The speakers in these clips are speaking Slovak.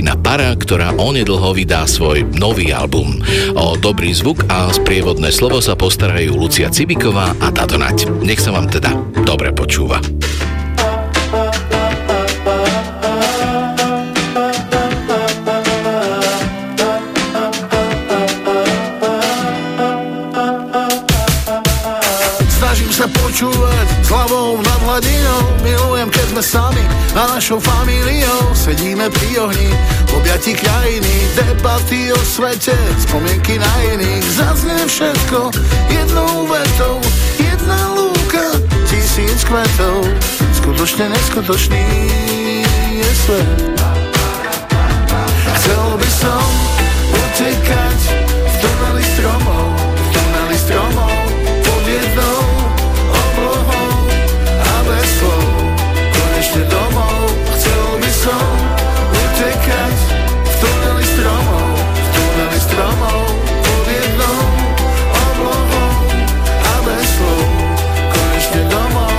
skupina Para, ktorá onedlho vydá svoj nový album. O dobrý zvuk a sprievodné slovo sa postarajú Lucia Cibiková a Tado Nať. Nech sa vám teda dobre počúva. Počúvať s hlavou nad hladinou, milujem, keď sme sami a našou familiou sedíme pri ohni, v objati krajiny, debaty o svete, spomienky na iných, zaznie všetko jednou vetou, jedna lúka, 1000 kvetov, skutočne neskutočný je svet. Chcel by som utekať v tuneli stromov, pod jednou konečne domov. Chcel by som utekať v tuneli stromov, pod jednou oblohou a bez slov. Konečne domov.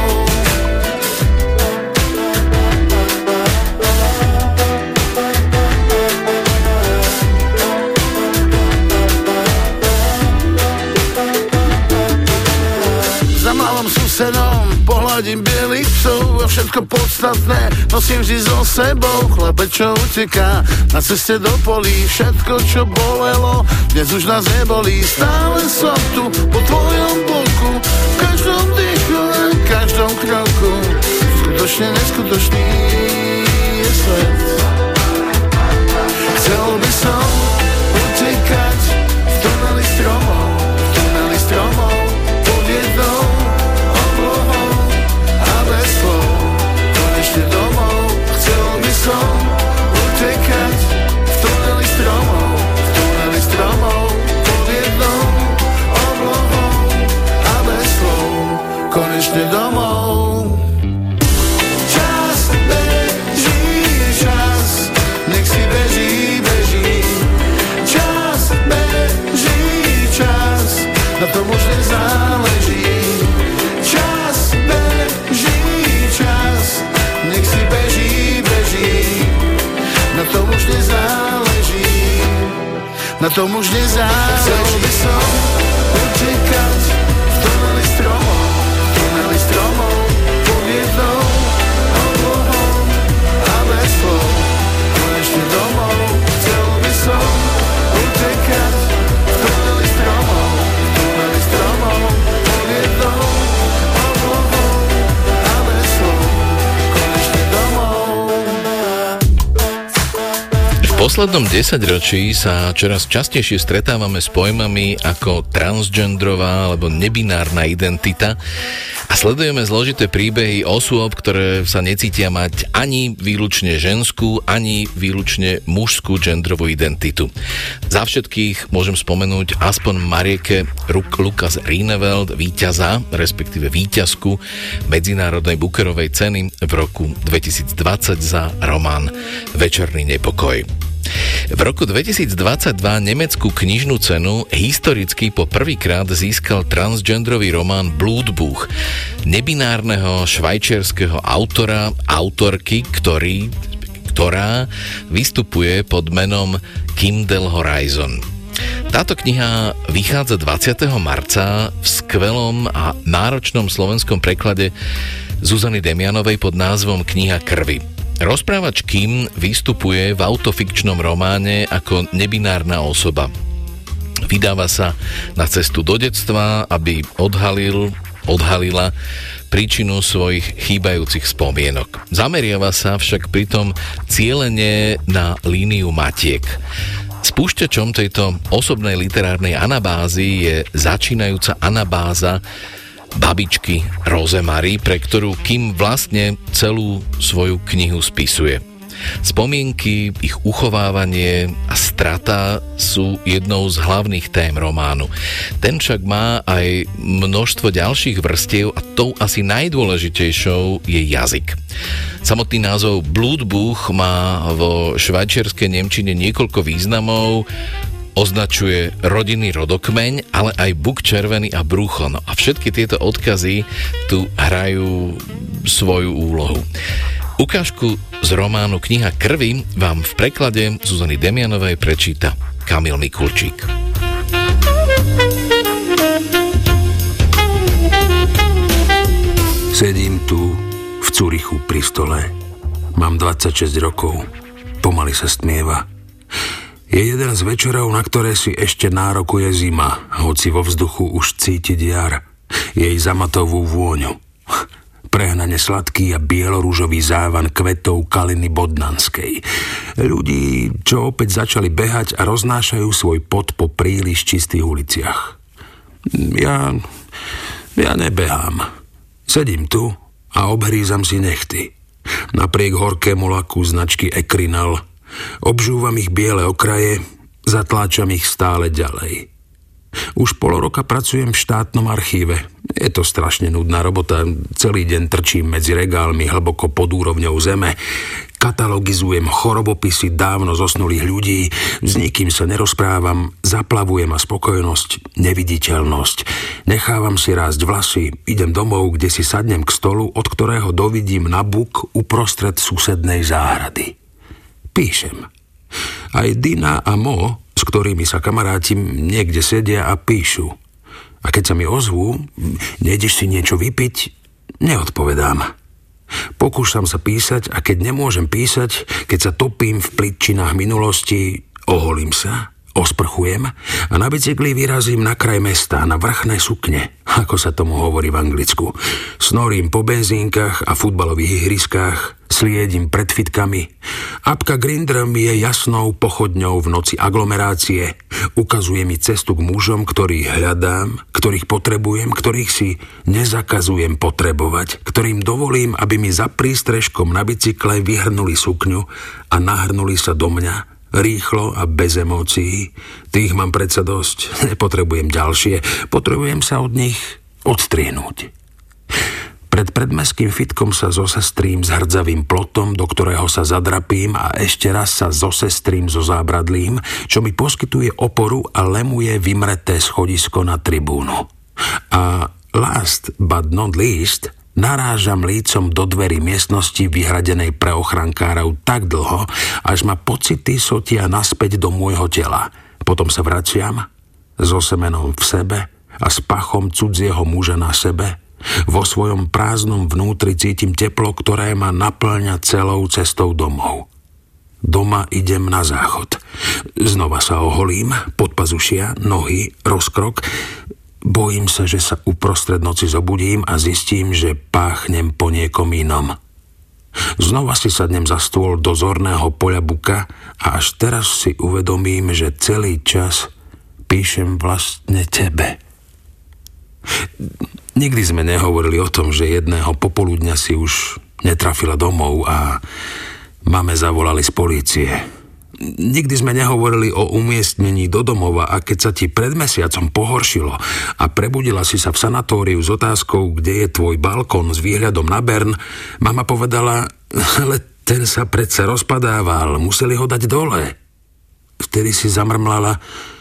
Za malom susedom pohľadím bielých psov a všetko podstatné nosím vždy so sebou. Chlapec, čo uteká na ceste do polí, všetko, čo bolelo, dnes už nás nebolí. Stále som tu po tvojom boku, v každom dýchu a každom kroku. Skutočne neskutočný je svet. Chcel by som utekať v tuneli stromov, pod jednou domov. Chcel by som utekať v tuneli stromov, pod jednou oblohou a bez slov. Konečne domov. Čas beží, nech si beží. Čas beží, na tom už nezáleží. Čas beží, nech si beží, na tom už nezáleží, Chcel by som utekať v tuneli stromov, pod jednou oblohou a bez slov. Konečne domov. Chcel by som utekať v tuneli stromov, pod jednou oblohou a bez slov. V poslednom 10-ročí sa čoraz častejšie stretávame s pojmami ako transgendrová alebo nebinárna identita a sledujeme zložité príbehy osôb, ktoré sa necítia mať ani výlučne ženskú, ani výlučne mužskú genderovú identitu. Za všetkých môžem spomenúť aspoň Marieke Lukas Rineveld, víťaza, respektíve víťazku Medzinárodnej Bookerovej ceny v roku 2020 za román Večerný nepokoj. V roku 2022 nemeckú knižnú cenu historicky po prvýkrát získal transgenderový román Blutbuch nebinárneho švajčiarskeho autorky, ktorá vystupuje pod menom Kim Del Horizon. Táto kniha vychádza 20. marca v skvelom a náročnom slovenskom preklade Zuzany Demianovej pod názvom Kniha krvi. Rozprávač Kim vystupuje v autofikčnom románe ako nebinárna osoba. Vydáva sa na cestu do detstva, aby odhalila príčinu svojich chýbajúcich spomienok. Zameriava sa však pritom cielene na líniu matiek. Spúšťačom tejto osobnej literárnej anabázy je začínajúca anabáza babičky Rozemary, pre ktorú Kim vlastne celú svoju knihu spisuje. Spomienky, ich uchovávanie a strata sú jednou z hlavných tém románu. Ten však má aj množstvo ďalších vrstiev a tou asi najdôležitejšou je jazyk. Samotný názov Blutbuch má vo švajčiarskej nemčine niekoľko významov, označuje rodinný rodokmeň, ale aj buk červený a brucho. No a všetky tieto odkazy tu hrajú svoju úlohu. Ukážku z románu Kniha krvi vám v preklade Zuzany Demianovej prečíta Kamil Mikulčík. Sedím tu v Curychu pri stole. Mám 26 rokov. Pomaly sa stmieva. Je jeden z večerov, na ktoré si ešte nárokuje zima, hoci vo vzduchu už cítiť jar. Jej zamatovú vôňu. Prehnane sladký a bielorúžový závan kvetov kaliny bodnanskej. Ľudí, čo opäť začali behať a roznášajú svoj pot po príliš čistých uliciach. Ja nebehám. Sedím tu a obhrízam si nechty. Napriek horkému laku značky Ecrinal obžúvam ich biele okraje, zatláčam ich stále ďalej. Už pol roka pracujem v štátnom archíve. Je to strašne nudná robota. Celý deň trčím medzi regálmi hlboko pod úrovňou zeme. Katalogizujem chorobopisy dávno zosnulých ľudí. S nikým sa nerozprávam. Zaplavujem a spokojnosť, neviditeľnosť. Nechávam si rásť vlasy. Idem domov, kde si sadnem k stolu, od ktorého dovidím na buk uprostred susednej záhrady. Píšem. Aj Dina a Mo, s ktorými sa kamarátim, niekde sedia a píšu. A keď sa mi ozvú, nejdeš si niečo vypiť, neodpovedám. Pokúšam sa písať a keď nemôžem písať, keď sa topím v plitčinách minulosti, oholím sa, osprchujem a na bicykli vyrazím na kraj mesta, na vrchné sukne, ako sa tomu hovorí v Anglicku. Snorím po benzínkach a futbalových ihriskách, sliedím pred fitkami. Apka Grindr mi je jasnou pochodňou v noci aglomerácie. Ukazuje mi cestu k mužom, ktorých hľadám, ktorých potrebujem, ktorých si nezakazujem potrebovať, ktorým dovolím, aby mi za prístrežkom na bicykle vyhrnuli sukňu a nahrnuli sa do mňa, rýchlo a bez emócií. Tých mám predsa dosť. Nepotrebujem ďalšie. Potrebujem sa od nich odstrihnúť. Pred predmestským fitkom sa zosestrím s hrdzavým plotom, do ktorého sa zadrapím a ešte raz sa zosestrím so zábradlím, čo mi poskytuje oporu a lemuje vymreté schodisko na tribúnu. A last but not least, narážam lícom do dverí miestnosti vyhradenej pre ochrankárov tak dlho, až ma pocity sotia naspäť do môjho tela. Potom sa vraciam so semenom v sebe a s pachom cudzieho muža na sebe. Vo svojom prázdnom vnútri cítim teplo, ktoré ma naplňa celou cestou domov. Doma idem na záchod. Znova sa oholím, podpazušia, nohy, rozkrok. Bojím sa, že sa uprostred noci zobudím a zistím, že páchnem po niekom inom. Znova si sadnem za stôl do zorného poľa buka a až teraz si uvedomím, že celý čas píšem vlastne tebe. Nikdy sme nehovorili o tom, že jedného popoludňa si už netrafila domov a mame zavolali z polície. Nikdy sme nehovorili o umiestnení do domova a keď sa ti pred mesiacom pohoršilo a prebudila si sa v sanatóriu s otázkou, kde je tvoj balkón s výhľadom na Bern, mama povedala, ale ten sa predsa rozpadával, museli ho dať dole. Vtedy si zamrmlala,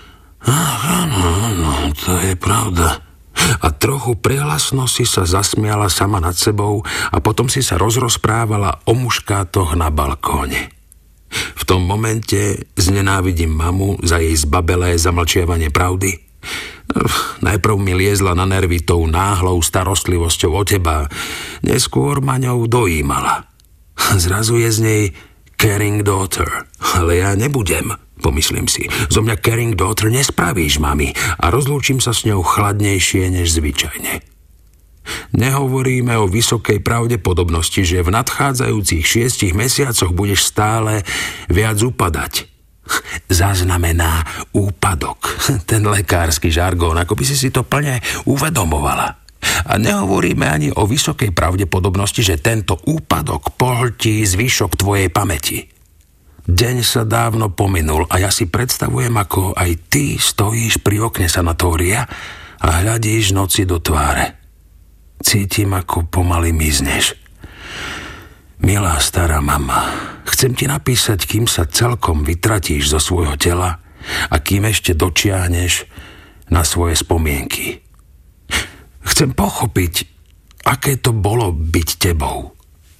áno, to je pravda. A trochu prehlasno si sa zasmiala sama nad sebou a potom si sa rozprávala o muškátoch na balkóne. V tom momente znenávidím mamu za jej zbabelé zamlčiavanie pravdy. Najprv mi liezla na nervy tou náhlou starostlivosťou o teba, neskôr ma ňou dojímala. Zrazu je z nej caring daughter, ale ja nebudem, pomyslím si. Zo mňa caring daughter nespravíš, mami, a rozlúčim sa s ňou chladnejšie než zvyčajne. Nehovoríme o vysokej pravdepodobnosti, že v nadchádzajúcich 6 mesiacoch budeš stále viac upadať. Zaznamená úpadok. Ten lekársky žargón, ako by si to plne uvedomovala. A nehovoríme ani o vysokej pravdepodobnosti, že tento úpadok pohltí zvyšok tvojej pamäti. Deň sa dávno pominul a ja si predstavujem, ako aj ty stojíš pri okne sanatória a hľadíš noci do tváre. Cítim, ako pomaly mizneš. Milá stará mama, chcem ti napísať, kým sa celkom vytratíš zo svojho tela a kým ešte dočiahneš na svoje spomienky. Chcem pochopiť, aké to bolo byť tebou.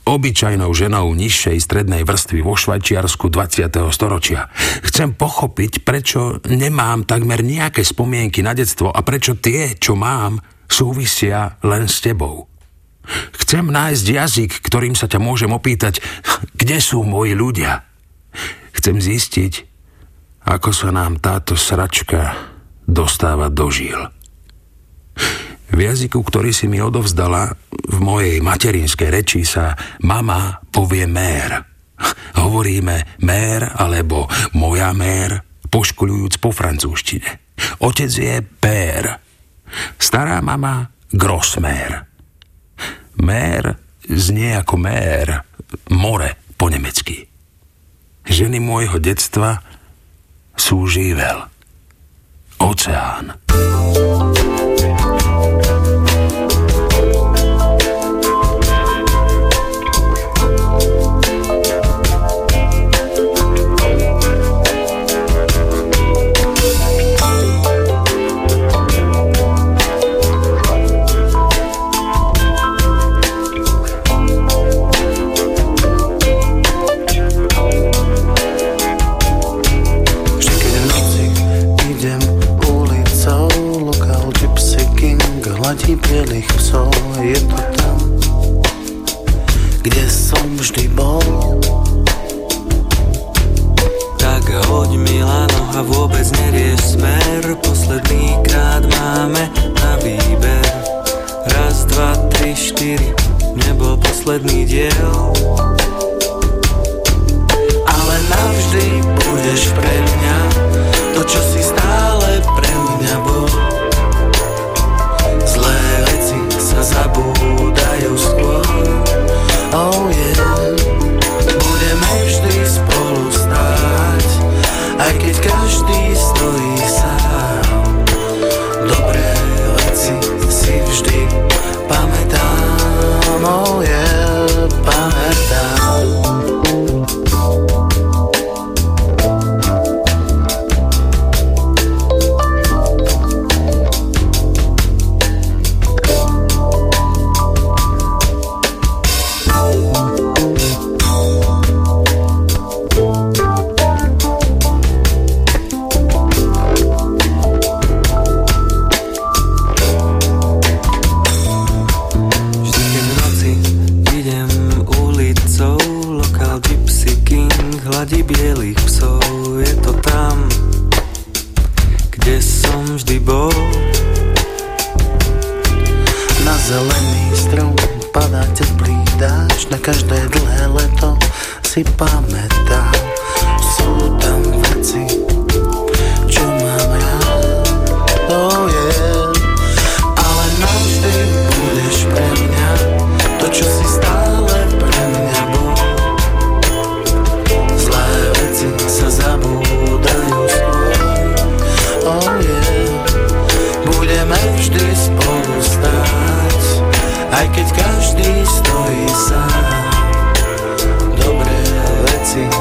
obyčajnou ženou nižšej strednej vrstvy vo Švajčiarsku 20. storočia. Chcem pochopiť, prečo nemám takmer nejaké spomienky na detstvo a prečo tie, čo mám, súvisia len s tebou. Chcem nájsť jazyk, ktorým sa ťa môžem opýtať, kde sú moji ľudia. Chcem zistiť, ako sa nám táto sračka dostáva do žil. V jazyku, ktorý si mi odovzdala, v mojej materinskej reči sa mama povie mér. Hovoríme mér alebo moja mér, poškoľujúc po francúzštine. Otec je pér. Stará mama grossmér. Mér znie ako mér, more po nemecky. Ženy môjho detstva sú živel. Oceán. Hladí bielých psov, je to tam, kde som vždy bol. Tak hoď Milano a vôbec nerieš smer, posledný krát máme na výber. Raz, dva, tri, štyri, nebol posledný diel. Ale navždy budeš pre mňa to, čo si stále pre mňa bol. Zlé veci sa zabúdajú skôr. Oh yeah. Budeme vždy spolu stáť, aj keď každý stojí sám. Dobré veci si vždy pamätám. Oh yeah, pamätám. Hladí bielých psov, je to tam, kde som vždy bol. Na zelený strom padá teplý dážď, na každé dlhé leto si pamätám. Sú tam veci, čo mám rád. Oh yeah. Ale navždy budeš pre mňa to, čo si stále pre mňa bol. Sa zabúdajú skôr. Oh yeah. Budeme vždy spolu stáť, aj keď každý stojí sám. Dobré veci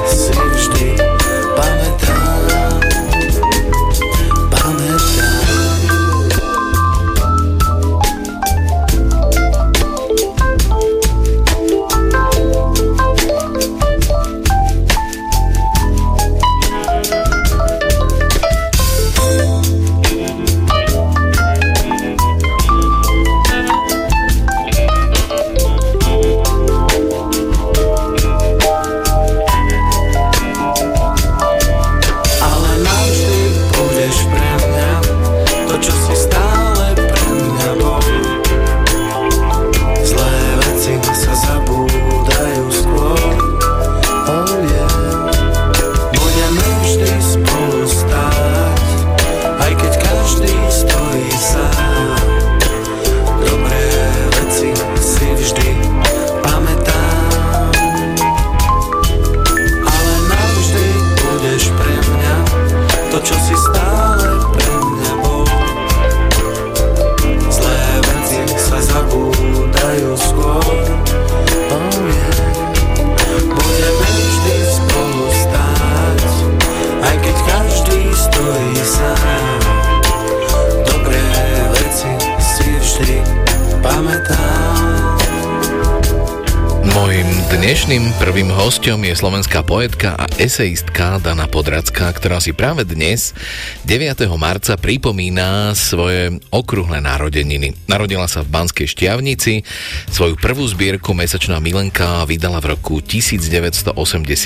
Dnešným prvým hosťom je slovenská poetka a eseistka Dana Podradská, ktorá si práve dnes, 9. marca, pripomína svoje okrúhle narodeniny. Narodila sa v Banskej Štiavnici, svoju prvú zbierku Mesačná milenka vydala v roku 1981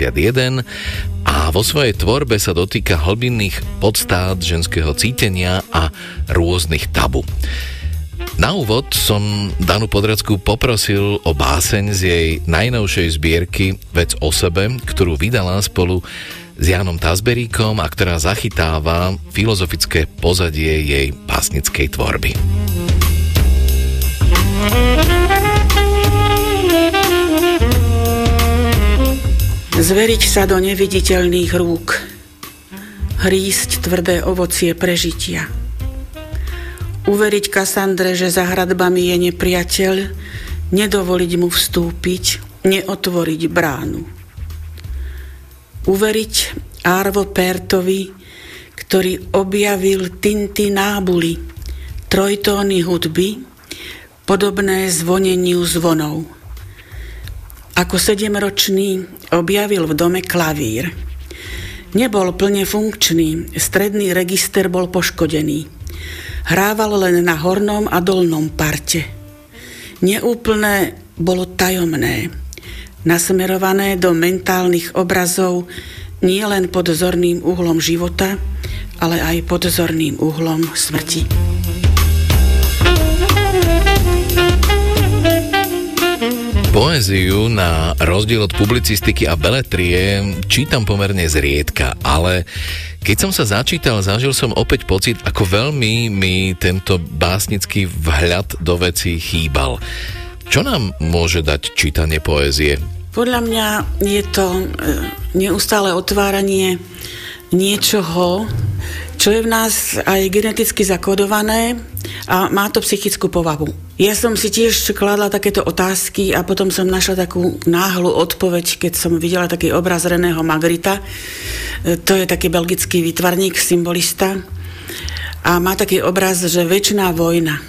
a vo svojej tvorbe sa dotýka hlbinných podstát ženského cítenia a rôznych tabu. Na úvod som Danu Podradskú poprosil o báseň z jej najnovšej zbierky Vec o sebe, ktorú vydala spolu s Jánom Tazberíkom a ktorá zachytáva filozofické pozadie jej básnickej tvorby. Zveriť sa do neviditeľných rúk, hrísť tvrdé ovocie prežitia, uveriť Kasandre, že za hradbami je nepriateľ, nedovoliť mu vstúpiť, neotvoriť bránu. Uveriť Arvo Pärtovi, ktorý objavil tintinábuly, trojtóny hudby, podobné zvoneniu zvonov. Ako 7-ročný objavil v dome klavír. Nebol plne funkčný, stredný register bol poškodený. Hrával len na hornom a dolnom parte. Neúplné bolo tajomné, nasmerované do mentálnych obrazov nie len pod zorným uhlom života, ale aj pod zorným uhlom smrti. Poéziu na rozdiel od publicistiky a beletrie čítam pomerne zriedka, ale keď som sa začítal, zažil som opäť pocit, ako veľmi mi tento básnický vhľad do vecí chýbal. Čo nám môže dať čítanie poézie? Podľa mňa je to neustále otváranie niečoho, čo je v nás aj geneticky zakodované a má to psychickú povahu. Ja som si tiež kladla takéto otázky a potom som našla takú náhlu odpoveď, keď som videla taký obraz Reného Magritta. To je taký belgický výtvarník, symbolista. A má taký obraz, že večná vojna.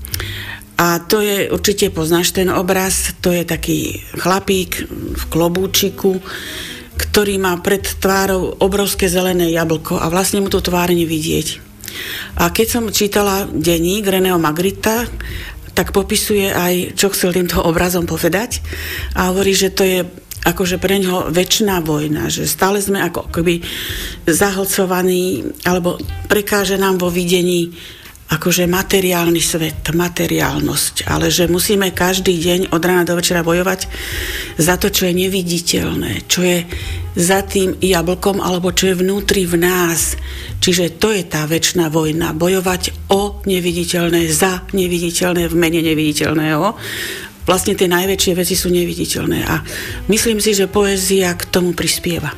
A to je, určite poznáš ten obraz, to je taký chlapík v klobúčiku, ktorý má pred tvárou obrovské zelené jablko a vlastne mu tú tvár nevidieť. A keď som čítala denník Reného Magritta, tak popisuje aj, čo chcel týmto obrazom povedať a hovorí, že to je akože pre ňoho večná vojna, že stále sme ako keby zahlcovaní alebo prekáže nám vo videní akože materiálny svet, materiálnosť, ale že musíme každý deň od rána do večera bojovať za to, čo je neviditeľné, čo je za tým jablkom, alebo čo je vnútri v nás. Čiže to je tá večná vojna, bojovať o neviditeľné, za neviditeľné, v mene neviditeľného. Vlastne tie najväčšie veci sú neviditeľné a myslím si, že poézia k tomu prispieva.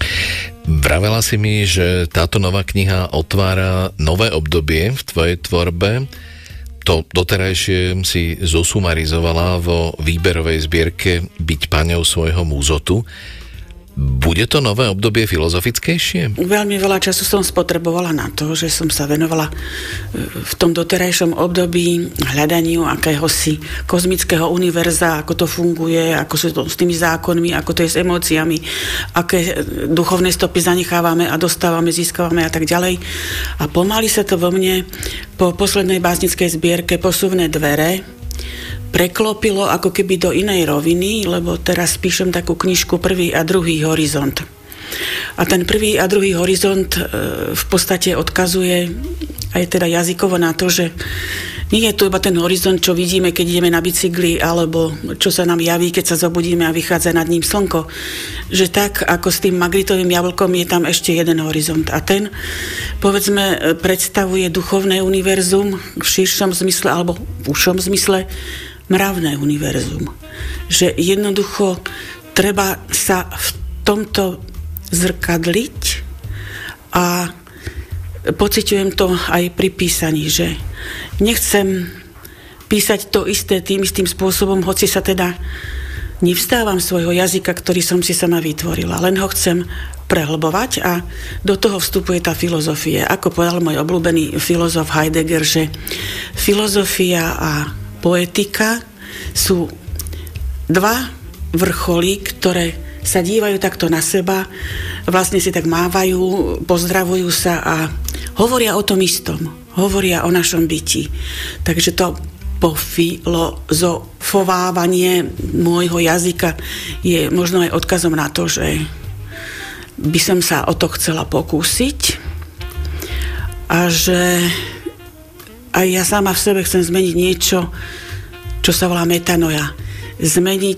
Vravela si mi, že táto nová kniha otvára nové obdobie v tvojej tvorbe. To doterajšie si zosumarizovala vo výberovej zbierke Byť paňou svojho múzotu. Bude to nové obdobie filozofickejšie? Veľmi veľa času som spotrebovala na to, že som sa venovala v tom doterajšom období hľadaniu akéhosi kozmického univerza, ako to funguje, ako sú to s tými zákonmi, ako to je s emóciami, aké duchovné stopy zanechávame a dostávame, získavame a tak ďalej. A pomaly sa to vo mne po poslednej básnickej zbierke Posuvné dvere preklopilo ako keby do inej roviny, lebo teraz píšem takú knižku Prvý a druhý horizont. A ten prvý a druhý horizont v podstate odkazuje aj teda jazykovo na to, že nie je to iba ten horizont, čo vidíme, keď ideme na bicykli, alebo čo sa nám javí, keď sa zobudíme a vychádza nad ním slnko. Že tak, ako s tým Magrittovým jablkom, je tam ešte jeden horizont. A ten, povedzme, predstavuje duchovné univerzum v širšom zmysle, alebo v užšom zmysle, mravné univerzum. Že jednoducho treba sa v tomto zrkadliť a pociťujem to aj pri písaní, že nechcem písať to isté tým istým spôsobom, hoci sa teda nevstávam svojho jazyka, ktorý som si sama vytvorila, len ho chcem prehlbovať a do toho vstupuje tá filozofia. Ako povedal môj obľúbený filozof Heidegger, že filozofia a poetika sú dva vrcholy, ktoré sa dívajú takto na seba, vlastne si tak mávajú, pozdravujú sa a hovoria o tom istom, hovoria o našom byti. Takže to pofilozofovávanie môjho jazyka je možno aj odkazom na to, že by som sa o to chcela pokúsiť a že aj ja sama v sebe chcem zmeniť niečo, čo sa volá metanoja. Zmeniť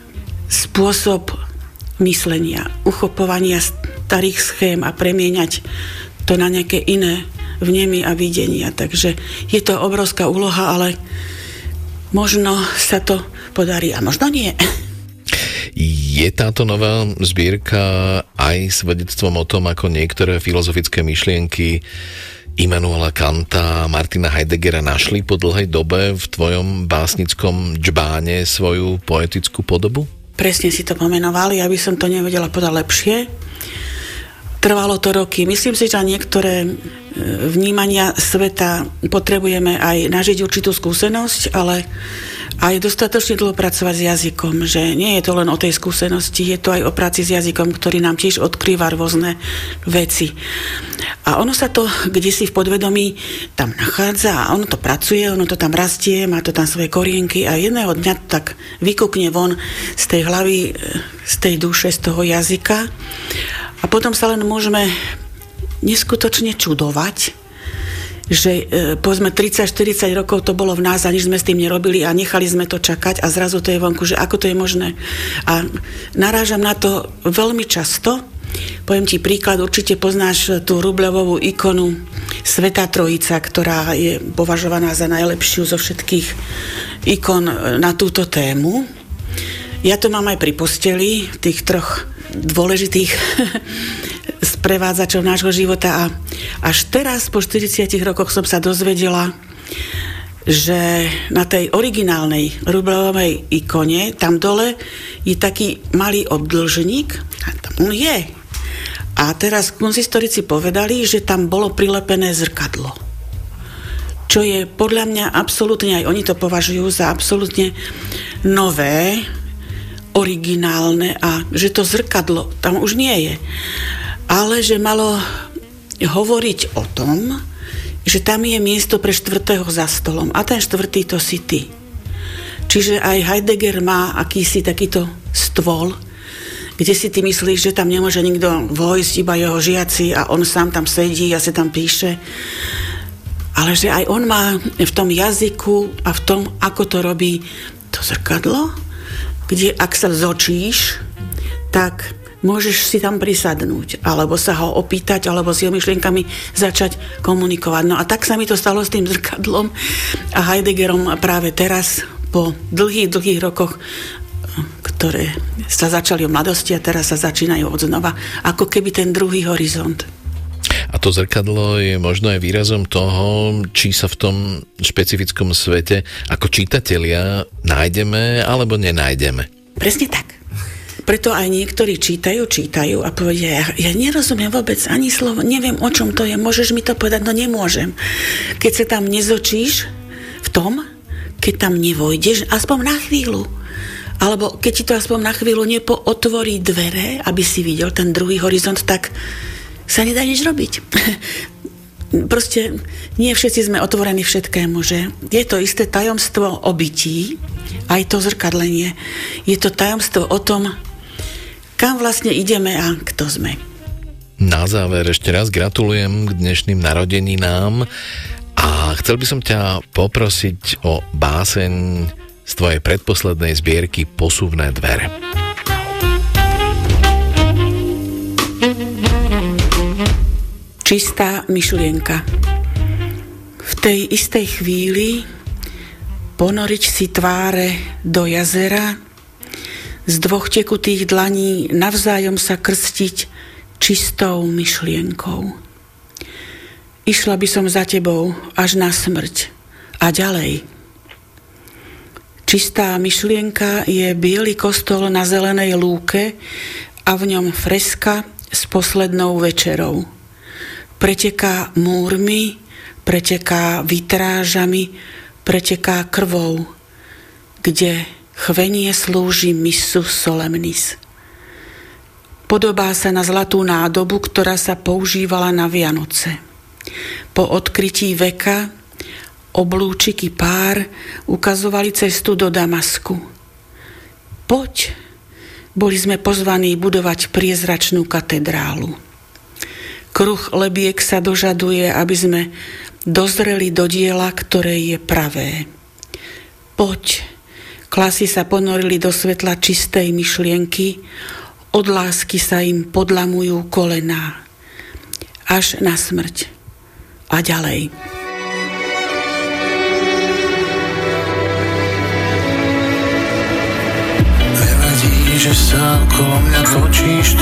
spôsob myslenia, uchopovania starých schém a premieňať to na nejaké iné vnemy a videnia. Takže je to obrovská úloha, ale možno sa to podarí a možno nie. Je táto nová zbierka aj svedectvom o tom, ako niektoré filozofické myšlienky Immanuela Kanta a Martina Heideggera našli po dlhej dobe v tvojom básnickom džbáne svoju poetickú podobu? Presne si to pomenovali, ja by som to nevedela povedať lepšie. Trvalo to roky. Myslím si, že niektoré vnímania sveta potrebujeme aj nažiť určitú skúsenosť, ale aj dostatočne dlho pracovať s jazykom, že nie je to len o tej skúsenosti, je to aj o práci s jazykom, ktorý nám tiež odkrýva rôzne veci. A ono sa to kdesi v podvedomí tam nachádza a ono to pracuje, ono to tam rastie, má to tam svoje korienky a jedného dňa tak vykúkne von z tej hlavy, z tej duše, z toho jazyka a potom sa len môžeme neskutočne čudovať, že povedzme 30-40 rokov to bolo v nás a nič sme s tým nerobili a nechali sme to čakať a zrazu to je vonku, že ako to je možné. A narážam na to veľmi často. Poviem ti príklad, určite poznáš tú rubľovú ikonu Svätá Trojica, ktorá je považovaná za najlepšiu zo všetkých ikon na túto tému. Ja to mám aj pri posteli, tých troch dôležitých sprevádzačov nášho života a až teraz po 40 rokoch som sa dozvedela, že na tej originálnej rubľovej ikone tam dole je taký malý obdĺžnik a tam on je. A teraz kunsthistorici povedali, že tam bolo prilepené zrkadlo. Čo je podľa mňa absolútne, aj oni to považujú za absolútne nové, originálne a že to zrkadlo tam už nie je. Ale že malo hovoriť o tom, že tam je miesto pre štvrtého za stolom a ten štvrtý to si ty. Čiže aj Heidegger má akýsi takýto stôl, kde si ty myslíš, že tam nemôže nikto vojsť, iba jeho žiaci a on sám tam sedí a sa tam píše. Ale že aj on má v tom jazyku a v tom, ako to robí to zrkadlo, kde ak sa zočíš, tak môžeš si tam prisadnúť, alebo sa ho opýtať, alebo s jeho myšlienkami začať komunikovať. No a tak sa mi to stalo s tým zrkadlom a Heideggerom práve teraz, po dlhých rokoch, ktoré sa začali v mladosti a teraz sa začínajú odznova, ako keby ten druhý horizont. A to zrkadlo je možno aj výrazom toho, či sa v tom špecifickom svete ako čitatelia nájdeme alebo nenájdeme. Presne tak. Preto aj niektorí čítajú a povedia, ja nerozumiem vôbec ani slovo, neviem, o čom to je, môžeš mi to povedať? No nemôžem. Keď sa tam nezočíš v tom, keď tam nevojdeš, aspoň na chvíľu, alebo keď ti to aspoň na chvíľu otvorí dvere, aby si videl ten druhý horizont, tak sa nedá nič robiť. Proste nie všetci sme otvorení všetkému, že je to isté tajomstvo o bytí, aj to zrkadlenie. Je to tajomstvo o tom, kam vlastne ideme a kto sme. Na záver ešte raz gratulujem k dnešným narodeninám a chcel by som ťa poprosiť o báseň z tvojej predposlednej zbierky Posuvné dvere. Čistá myšlienka. V tej istej chvíli ponoriť si tváre do jazera, z dvoch tekutých dlaní navzájom sa krstiť čistou myšlienkou. Išla by som za tebou až na smrť a ďalej. Čistá myšlienka je biely kostol na zelenej lúke a v ňom freska s poslednou večerou. Preteká múrmi, preteká vitrážami, preteká krvou, kde chvenie slúži missus solemnis. Podobá sa na zlatú nádobu, ktorá sa používala na Vianoce. Po odkrytí veka oblúčiky pár ukazovali cestu do Damasku. Poď, boli sme pozvaní budovať priezračnú katedrálu. Kruh lebiek sa dožaduje, aby sme dozreli do diela, ktoré je pravé. Poď, klasy sa ponorili do svetla čistej myšlienky, od lásky sa im podlamujú kolená. Až na smrť. A ďalej. Nevadí, že sa okolo mňa točíš.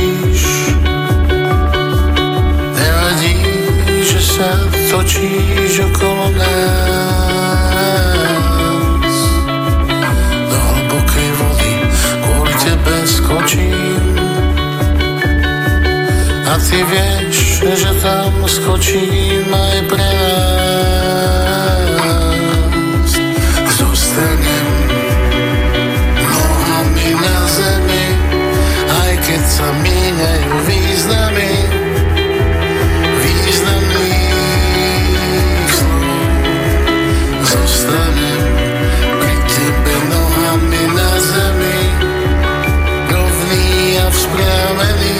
Nevadí, že sa točíš okolo nás. Do hlbokej vody kvôli tebe skočím. A ty vieš, že tam skočím aj pre nás. Zostanem nohami na zemi, aj keď sa míňajú významy významných slov. Zostanem pri tebe nohami na zemi, rovný a vzpriamený,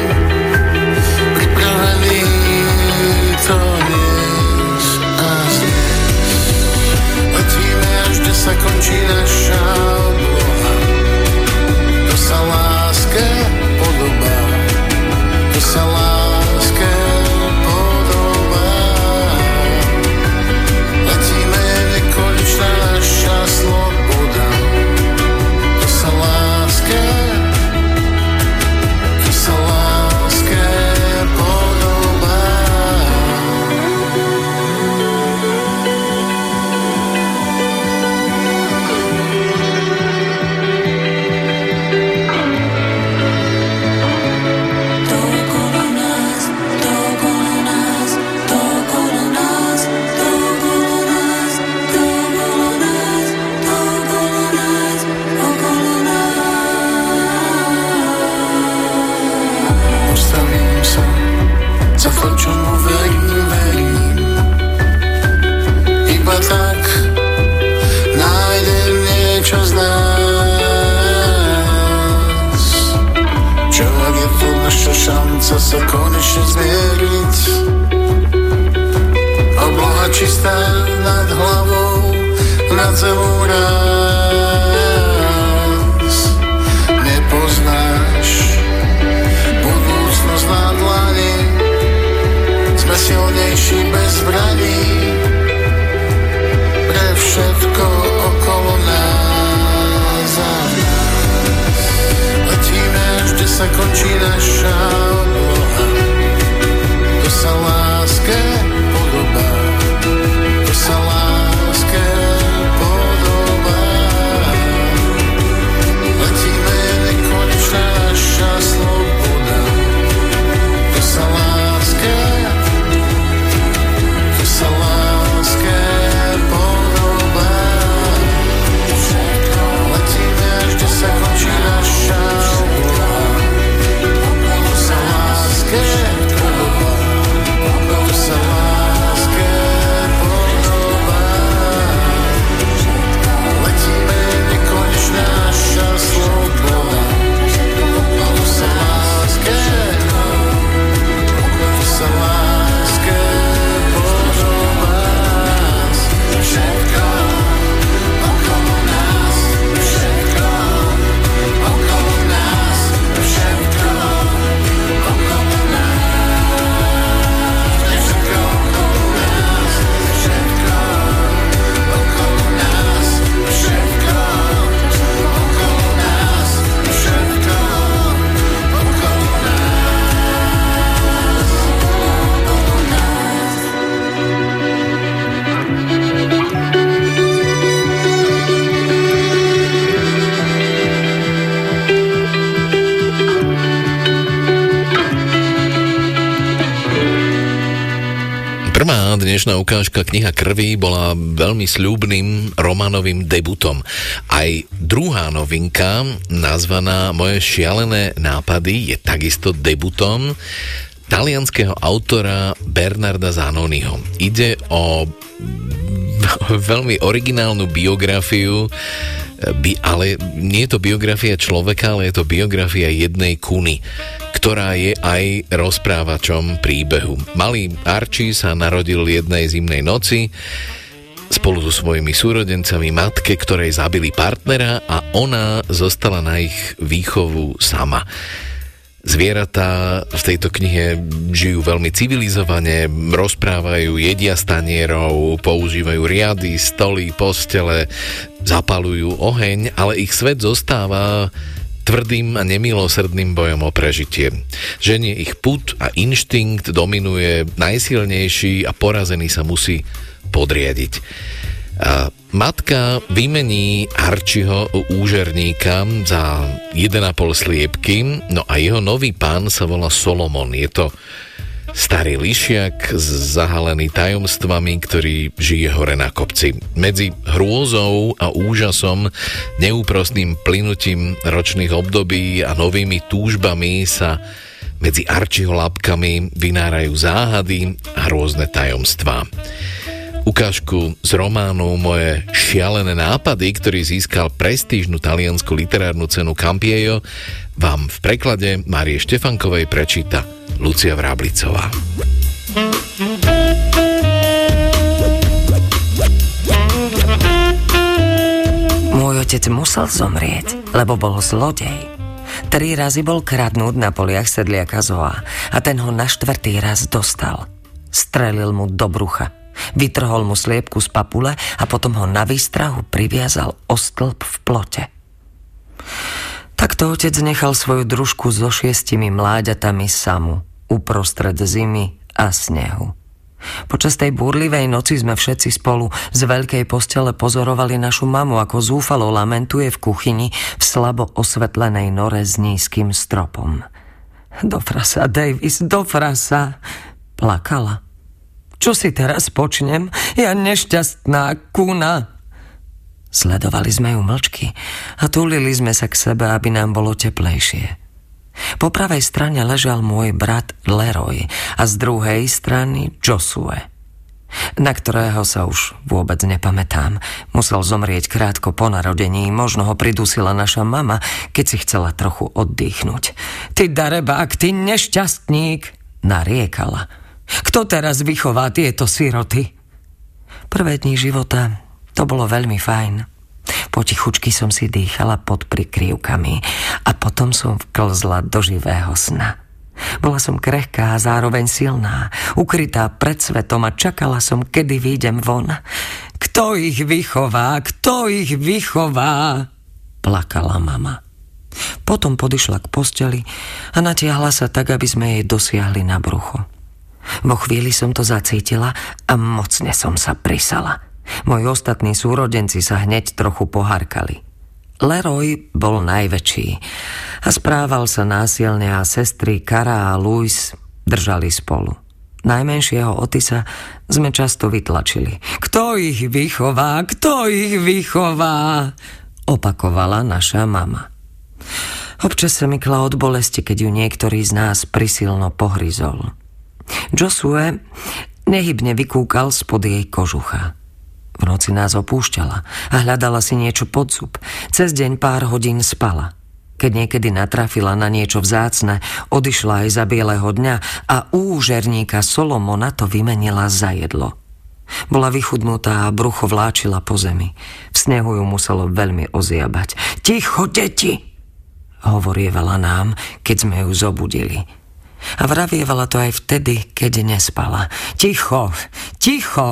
to dnes a dnes. Letíme, až kde sa končí naša obloha. To sa láske podobá. To sa láske podobá. Letíme, nekonečná naša sloboda. To sa láske podobá. Za to, čomu verím. Iba tak nájdem niečo z nás. Čo ak je to naša šanca sa konečne zmieriť? Obloha čistá nad hlavou, nad zemou raz. Nepoznáš budúcnosť na dlani, sme silnejší bez zbraní, pre všetko okolo nás a nás. Letíme, až kde sa končí naša obloha. To sa láske podobá. To sa láske podobá. Letíme, nekonečná naša sloboda. To sa láske podobá. Letíme, až kde sa končí naša obloha. To sa Prvá dnešná ukážka Kniha krvi bola veľmi sľubným románovým debutom. Aj druhá novinka, nazvaná Moje šialené nápady, je takisto debutom talianskeho autora Bernarda Zanoniho. Ide o veľmi originálnu biografiu, ale nie je to biografia človeka, ale je to biografia jednej kuny, ktorá je aj rozprávačom príbehu. Malý Archie sa narodil jednej zimnej noci spolu so svojimi súrodencami matke, ktorej zabili partnera a ona zostala na ich výchovu sama. Zvieratá v tejto knihe žijú veľmi civilizovane, rozprávajú, jedia z tanierov, používajú riady, stoly, postele, zapalujú oheň, ale ich svet zostáva tvrdým a nemilosrdným bojom o prežitie. Ženie ich pud a inštinkt dominuje najsilnejší a porazený sa musí podriadiť. A matka vymení Archieho úžerníka za 1,5 sliepky, no a jeho nový pán sa volá Solomon. Je to starý lišiak zahalený tajomstvami, ktorý žije hore na kopci. Medzi hrôzou a úžasom, neúprosným plynutím ročných období a novými túžbami sa medzi Archieho labkami vynárajú záhady a rôzne tajomstvá. Ukážku z románu Moje šialené nápady, ktorý získal prestížnu taliansku literárnu cenu Campiejo, vám v preklade Márie Štefankovej prečíta Lucia Vráblicová. Môj otec musel zomrieť, lebo bol zlodej. 3 razy bol kradnúť na poliach sedliaka Zoa a ten ho na 4. raz dostal. Strelil mu do brucha. Vytrhol mu sliepku z papule a potom ho na výstrahu priviazal o stĺp v plote. Takto otec nechal svoju družku so 6 mláďatami samu, uprostred zimy a snehu. Počas tej búrlivej noci sme všetci spolu z veľkej postele pozorovali našu mamu, ako zúfalo lamentuje v kuchyni v slabo osvetlenej nore s nízkym stropom. Do frasa, Davis, do frasa, plakala. Čo si teraz počnem? Ja nešťastná kuna. Sledovali sme ju mlčky a túlili sme sa k sebe, aby nám bolo teplejšie. Po pravej strane ležal môj brat Leroy a z druhej strany Josue, na ktorého sa už vôbec nepamätám. Musel zomrieť krátko po narodení, možno ho pridusila naša mama, keď si chcela trochu oddychnúť. Ty darebák, ty nešťastník, nariekala. Kto teraz vychová tieto siroty? Prvé dni života to bolo veľmi fajn. Potichučky som si dýchala pod prikryvkami a potom som vklzla do živého sna. Bola som krehká a zároveň silná, ukrytá pred svetom a čakala som, kedy výjdem von. Kto ich vychová? Kto ich vychová? Plakala mama. Potom podišla k posteli a natiahla sa tak, aby sme jej dosiahli na brucho. Vo chvíli som to zacítila a mocne som sa prisala. Moji ostatní súrodenci sa hneď trochu poharkali. Leroy bol najväčší a správal sa násilne a sestry Kara a Louis držali spolu. Najmenšieho Otisa sme často vytlačili. Kto ich vychová? Kto ich vychová? Opakovala naša mama. Občas sa mi kla od bolesti, keď ju niektorý z nás prisilno pohryzol. Josue nehybne vykúkal spod jej kožucha. V noci nás opúšťala a hľadala si niečo pod zub. Cez deň pár hodín spala. Keď niekedy natrafila na niečo vzácne, odišla aj za bieleho dňa a úžerníka Solomona to vymenila za jedlo. Bola vychudnutá a brucho vláčila po zemi. V snehu ju muselo veľmi oziabať. Ticho, deti! Hovorievala nám, keď sme ju zobudili. A vravievala to aj vtedy, keď nespala. Ticho, ticho!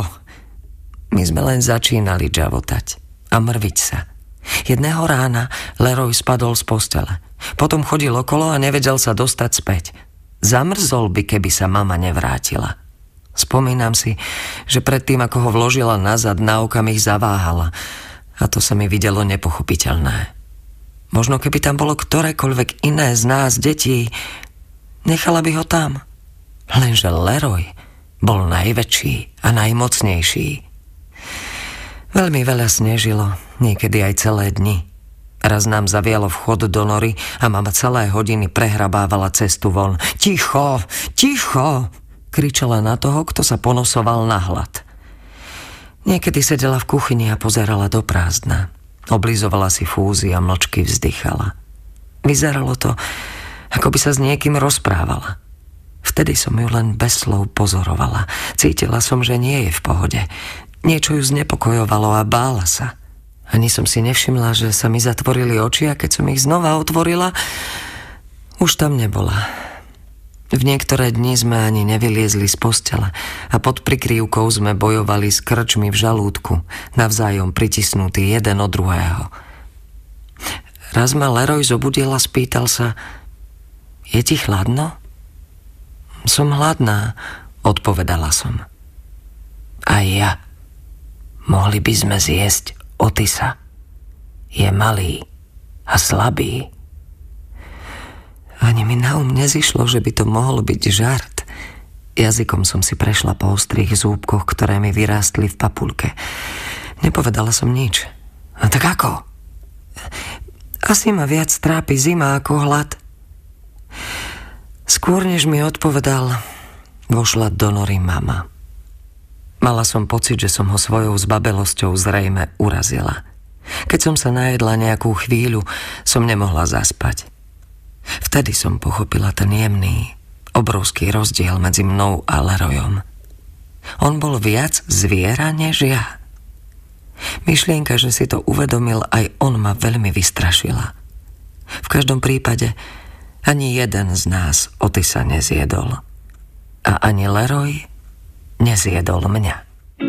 My sme len začínali džavotať a mrviť sa. Jedného rána Leroy spadol z postele. Potom chodil okolo a nevedel sa dostať späť. Zamrzol by, keby sa mama nevrátila. Spomínam si, že predtým, ako ho vložila nazad, na okamih zaváhala. A to sa mi videlo nepochopiteľné. Možno keby tam bolo ktorékoľvek iné z nás, detí, nechala by ho tam. Lenže Leroy bol najväčší a najmocnejší. Veľmi veľa snežilo, niekedy aj celé dni. Raz nám zavialo vchod do nory a mama celé hodiny prehrabávala cestu von. Ticho, ticho, kričala na toho, kto sa ponosoval na hlad. Niekedy sedela v kuchyni a pozerala do prázdna. Oblizovala si fúzy a mlčky vzdychala. Vyzeralo to, ako by sa s niekým rozprávala. Vtedy som ju len bez slov pozorovala. Cítila som, že nie je v pohode. Niečo ju znepokojovalo a bála sa. Ani som si nevšimla, že sa mi zatvorili oči a keď som ich znova otvorila, už tam nebola. V niektoré dni sme ani nevyliezli z postele a pod prikryvkou sme bojovali s krčmi v žalúdku, navzájom pritisnutí jeden od druhého. Raz ma Leroy zobudil a spýtal sa: Je ti chladno? Som hladná, odpovedala som. A ja. Mohli by sme zjesť Otisa. Je malý a slabý. Ani mi na nezišlo, že by to mohol byť žart. Jazykom som si prešla po ostrých zúbkoch, ktoré mi vyrástli v papuľke. Nepovedala som nič. A tak ako? Asi ma viac trápi zima ako hlad. Skôr než mi odpovedal, vošla do nory mama. Mala som pocit, že som ho svojou zbabelosťou zrejme urazila. Keď som sa najedla nejakú chvíľu, som nemohla zaspať. Vtedy som pochopila ten jemný, obrovský rozdiel medzi mnou a Leroyom. On bol viac zviera než ja. Myšlienka, že si to uvedomil aj on, ma veľmi vystrašila. V každom prípade ani jeden z nás Otisa nezjedol. A ani Leroy nezjedol mňa.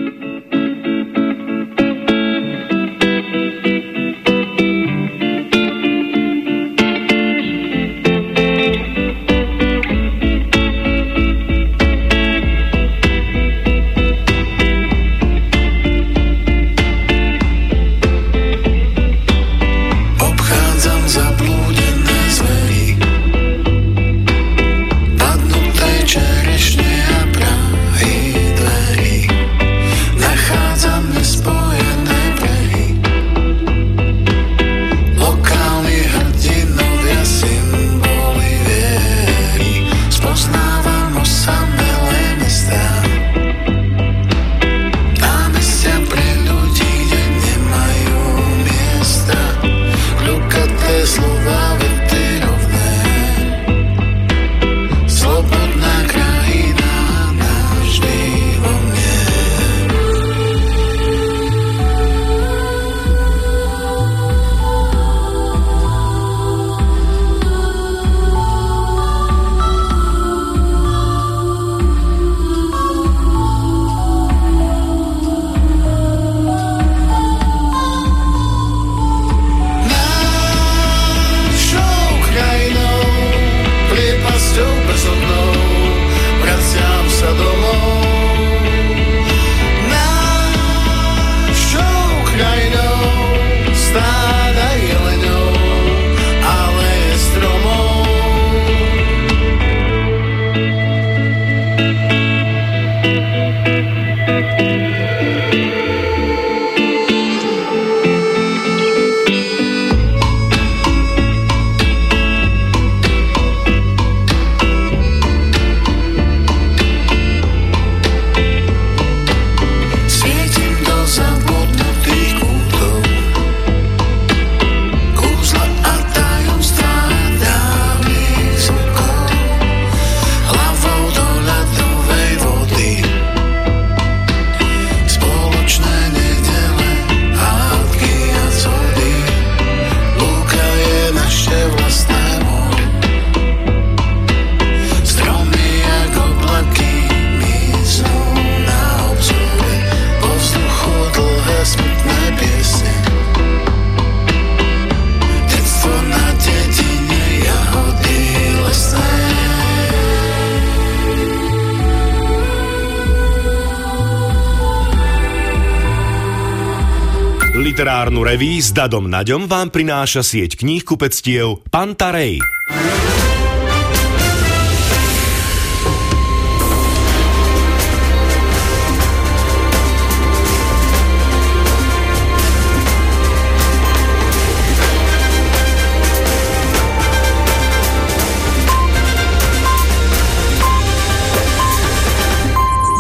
Literárnu reví s Dadom Naďom vám prináša sieť kníhkupectiev Pantarej.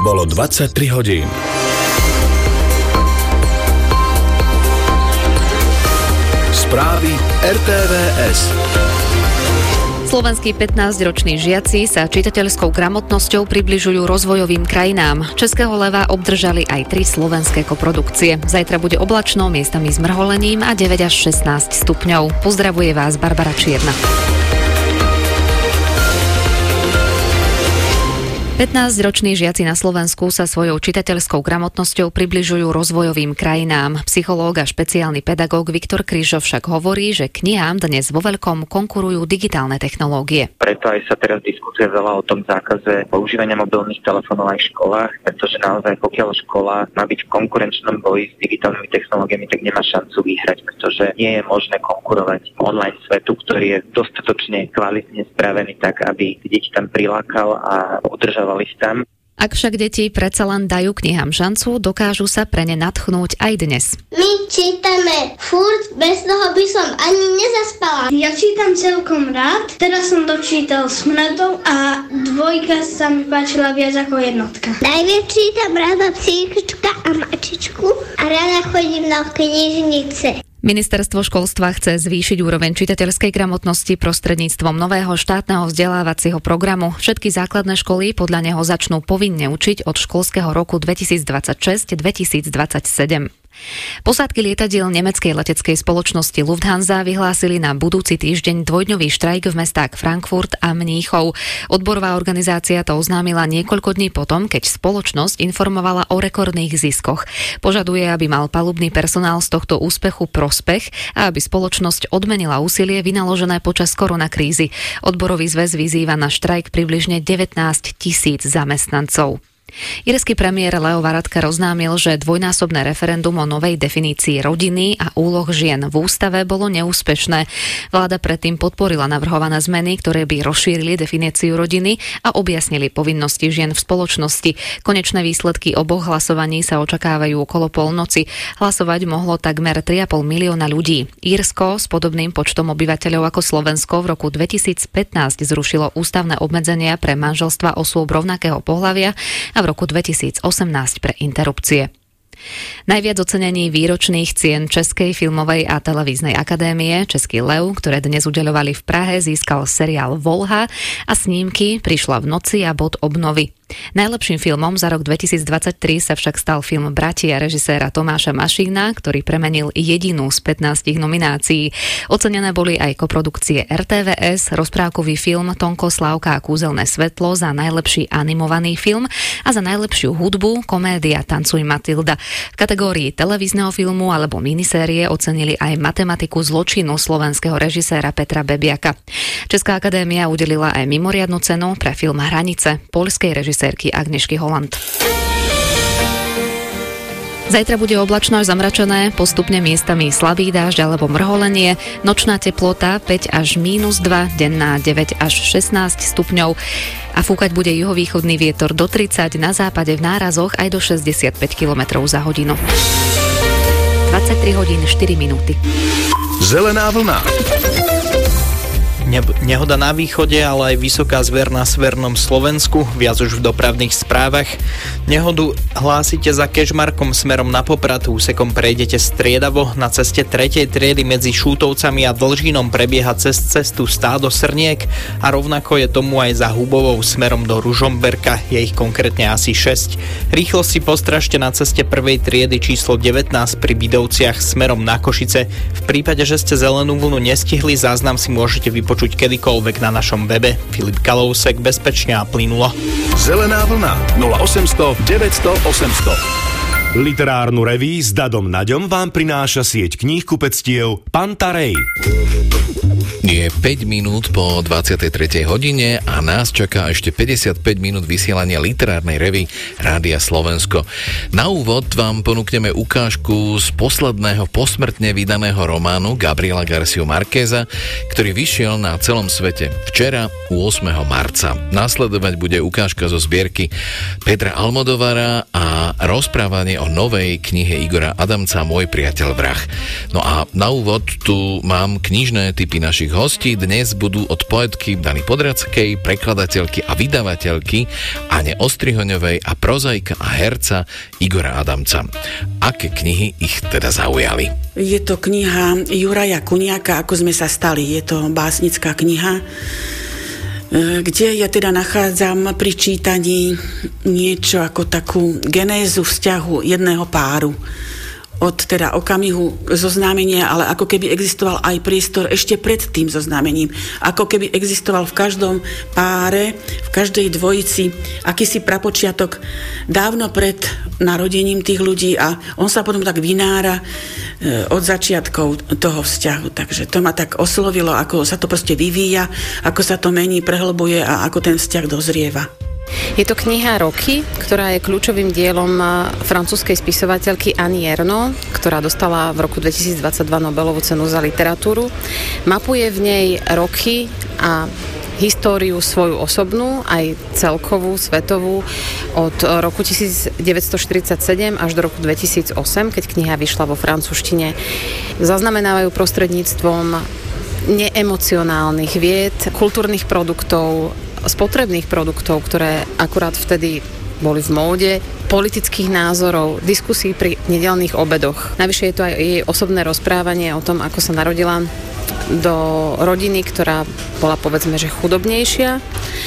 Bolo 23 hodín. Správy RTVS. Slovenskí 15-roční žiaci sa čitateľskou gramotnosťou približujú rozvojovým krajinám. Českého leva obdržali aj 3 slovenské koprodukcie. Zajtra bude oblačno, miestami s mrholením a 9 až 16 stupňov. Pozdravuje vás Barbara Čierna. 15-roční žiaci na Slovensku sa svojou čitateľskou gramotnosťou približujú rozvojovým krajinám. Psychológ a špeciálny pedagóg Viktor Kryžov však hovorí, že knihám dnes vo veľkom konkurujú digitálne technológie. Preto aj sa teraz diskutuje veľa o tom zákaze používania mobilných telefónov aj v školách, pretože naozaj pokiaľ škola má byť v konkurenčnom boji s digitálnymi technológiami, tak nemá šancu vyhrať, pretože nie je možné konkurovať online svetu, ktorý je dostatočne kvalitne spravený tak, aby deti tam prilákal a udržal tam. Ak však deti predsa len dajú knihám šancu, dokážu sa pre ne nadchnúť aj dnes. My čítame furt, bez toho by som ani nezaspala. Ja čítam celkom rád, teraz som dočítal Smradov a 2 sa mi páčila viac ako 1. Najviac čítam rada Psíčka a Mačičku a rada chodím na knižnice. Ministerstvo školstva chce zvýšiť úroveň čitateľskej gramotnosti prostredníctvom nového štátneho vzdelávacieho programu. Všetky základné školy podľa neho začnú povinne učiť od školského roku 2026-2027. Posádky lietadiel nemeckej leteckej spoločnosti Lufthansa vyhlásili na budúci týždeň dvojdňový štrajk v mestách Frankfurt a Mníchov. Odborová organizácia to oznámila niekoľko dní potom, keď spoločnosť informovala o rekordných ziskoch. Požaduje, aby mal palubný personál z tohto úspechu prospech a aby spoločnosť odmenila úsilie vynaložené počas koronakrízy. Odborový zväz vyzýva na štrajk približne 19 000 zamestnancov. Irský premiér Leo Varadkar oznámil, že dvojnásobné referendum o novej definícii rodiny a úloh žien v ústave bolo neúspešné. Vláda predtým podporila navrhované zmeny, ktoré by rozšírili definíciu rodiny a objasnili povinnosti žien v spoločnosti. Konečné výsledky oboch hlasovaní sa očakávajú okolo polnoci. Hlasovať mohlo takmer 3,5 milióna ľudí. Írsko s podobným počtom obyvateľov ako Slovensko v roku 2015 zrušilo ústavné obmedzenia pre manželstva osôb rovnakého pohlavia a v roku 2018 pre interrupcie. Najviac ocenení výročných cien Českej filmovej a televíznej akadémie Český lev, ktoré dnes udeľovali v Prahe, získal seriál Volha a snímky Prišla v noci a Bod obnovy. Najlepším filmom za rok 2023 sa však stal film Bratia režiséra Tomáša Mašína, ktorý premenil jedinú z 15 nominácií. Ocenené boli aj koprodukcie RTVS, rozprávkový film Tonko, Slávka a kúzelné svetlo za najlepší animovaný film a za najlepšiu hudbu komédia Tancuj Matilda. V kategórii televízneho filmu alebo minisérie ocenili aj Matematiku zločinu slovenského režiséra Petra Bebiaka. Česká akadémia udelila aj mimoriadnu cenu pre film Hranice poľskej režisérky Agnieszky Holland. Zajtra bude oblačno až zamračené, postupne miestami slabý dážď alebo mrholenie, nočná teplota 5 až -2, denná 9 až 16 stupňov a fúkať bude juhovýchodný vietor do 30, na západe v nárazoch aj do 65 km za hodinu. 23 hodín 4 minúty. Zelená vlna. Nehoda na východe, ale aj vysoká zver na severnom Slovensku, viac už v dopravných správach. Nehodu hlásite za Kežmarkom smerom na Poprad, úsekom prejdete striedavo, na ceste 3. triedy medzi Šútovcami a Dlžínom prebieha cez cestu stádo srniek a rovnako je tomu aj za Hubovou smerom do Ružomberka, je ich konkrétne asi 6. Rýchlo si postražte na ceste 1. triedy číslo 19 pri Bidovciach smerom na Košice. V prípade, že ste zelenú vlnu nestihli, záznam si môžete vypočuť kedykoľvek na našom webe. Filip Kalousek, bezpečne a plynulo. Zelená vlna 0800 900 800. Literárnu reví s Dadom Naďom vám prináša sieť kníhkupectiev Pantarej. Je 5 minút po 23. hodine a nás čaká ešte 55 minút vysielania literárnej revy Rádia Slovensko. Na úvod vám ponúkneme ukážku z posledného posmrtne vydaného románu Gabriela Garciu Marqueza, ktorý vyšiel na celom svete včera 8. marca. Nasledovať bude ukážka zo zbierky Pedra Almodovara a rozprávanie o o novej knihe Igora Adamca Môj priateľ vrah. No a na úvod tu mám knižné tipy našich hostí. Dnes budú od poetky Dany Podradskej, prekladateľky a vydavateľky Ane Ostrihoňovej a prozaika a herca Igora Adamca. Aké knihy ich teda zaujali? Je to kniha Juraja Kuniaka Ako sme sa stali. Je to básnická kniha, kde ja teda nachádzam pri čítaní niečo ako takú genézu vzťahu jedného páru. Od teda okamihu zoznámenia, ale ako keby existoval aj priestor ešte pred tým zoznámením. Ako keby existoval v každom páre, v každej dvojici akýsi prapočiatok dávno pred narodením tých ľudí a on sa potom tak vynára od začiatkov toho vzťahu. Takže to ma tak oslovilo, ako sa to proste vyvíja, ako sa to mení, prehlbuje a ako ten vzťah dozrieva. Je to kniha Roky, ktorá je kľúčovým dielom francúzskej spisovateľky Annie Ernaux, ktorá dostala v roku 2022 Nobelovú cenu za literatúru. Mapuje v nej roky a históriu svoju osobnú, aj celkovú, svetovú, od roku 1947 až do roku 2008, keď kniha vyšla vo francúzštine. Zaznamenávajú prostredníctvom neemocionálnych vied, kultúrnych produktov, spotrebných produktov, ktoré akurát vtedy boli v móde, politických názorov, diskusí pri nedeľných obedoch. Navyše je to aj jej osobné rozprávanie o tom, ako sa narodila do rodiny, ktorá bola povedzme, že chudobnejšia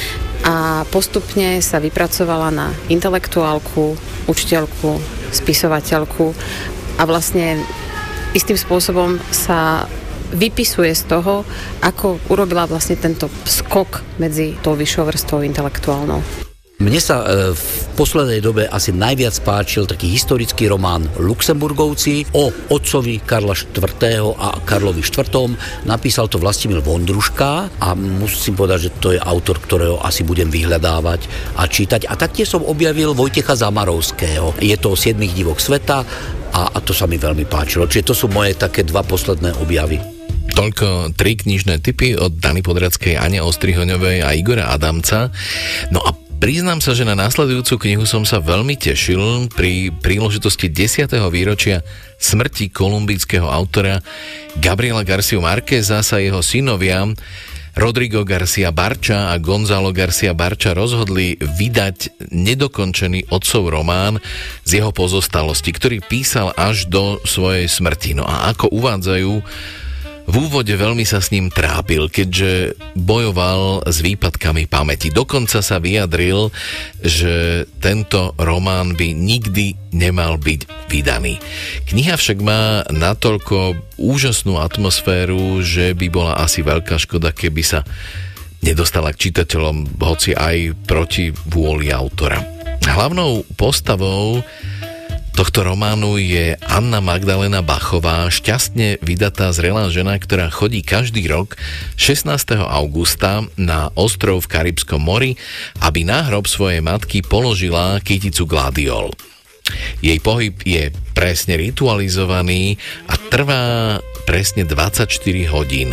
a postupne sa vypracovala na intelektuálku, učiteľku, spisovateľku a vlastne istým spôsobom sa vypisuje z toho, ako urobila vlastne tento skok medzi tou vyššou vrstvou intelektuálnou. Mne sa v poslednej dobe asi najviac páčil taký historický román Luxemburgovci o otcovi Karla IV. A Karlovi IV. Napísal to Vlastimil Vondruška a musím povedať, že to je autor, ktorého asi budem vyhľadávať a čítať. A taktiež som objavil Vojtecha Zamarovského. Je to o 7 divoch sveta a to sa mi veľmi páčilo. Čiže to sú moje také dva posledné objavy. Toľko 3 knižné tipy od Dany Podradskej, Ane Ostrihoňovej a Igora Adamca. No a priznám sa, že na následujúcu knihu som sa veľmi tešil pri príležitosti 10. výročia smrti kolumbijského autora Gabriela Garciu Márqueza sa jeho synovia Rodrigo Garcia Barča a Gonzalo Garcia Barča rozhodli vydať nedokončený otcov román z jeho pozostalosti, ktorý písal až do svojej smrti. No a ako uvádzajú, v úvode veľmi sa s ním trápil, keďže bojoval s výpadkami pamäti. Dokonca sa vyjadril, že tento román by nikdy nemal byť vydaný. Kniha však má natoľko úžasnú atmosféru, že by bola asi veľká škoda, keby sa nedostala k čitateľom, hoci aj proti vôli autora. Hlavnou postavou tohto románu je Anna Magdalena Bachová, šťastne vydatá zrelá žena, ktorá chodí každý rok 16. augusta na ostrov v Karibskom mori, aby na hrob svojej matky položila kyticu gladiol. Jej pohyb je presne ritualizovaný a trvá presne 24 hodín.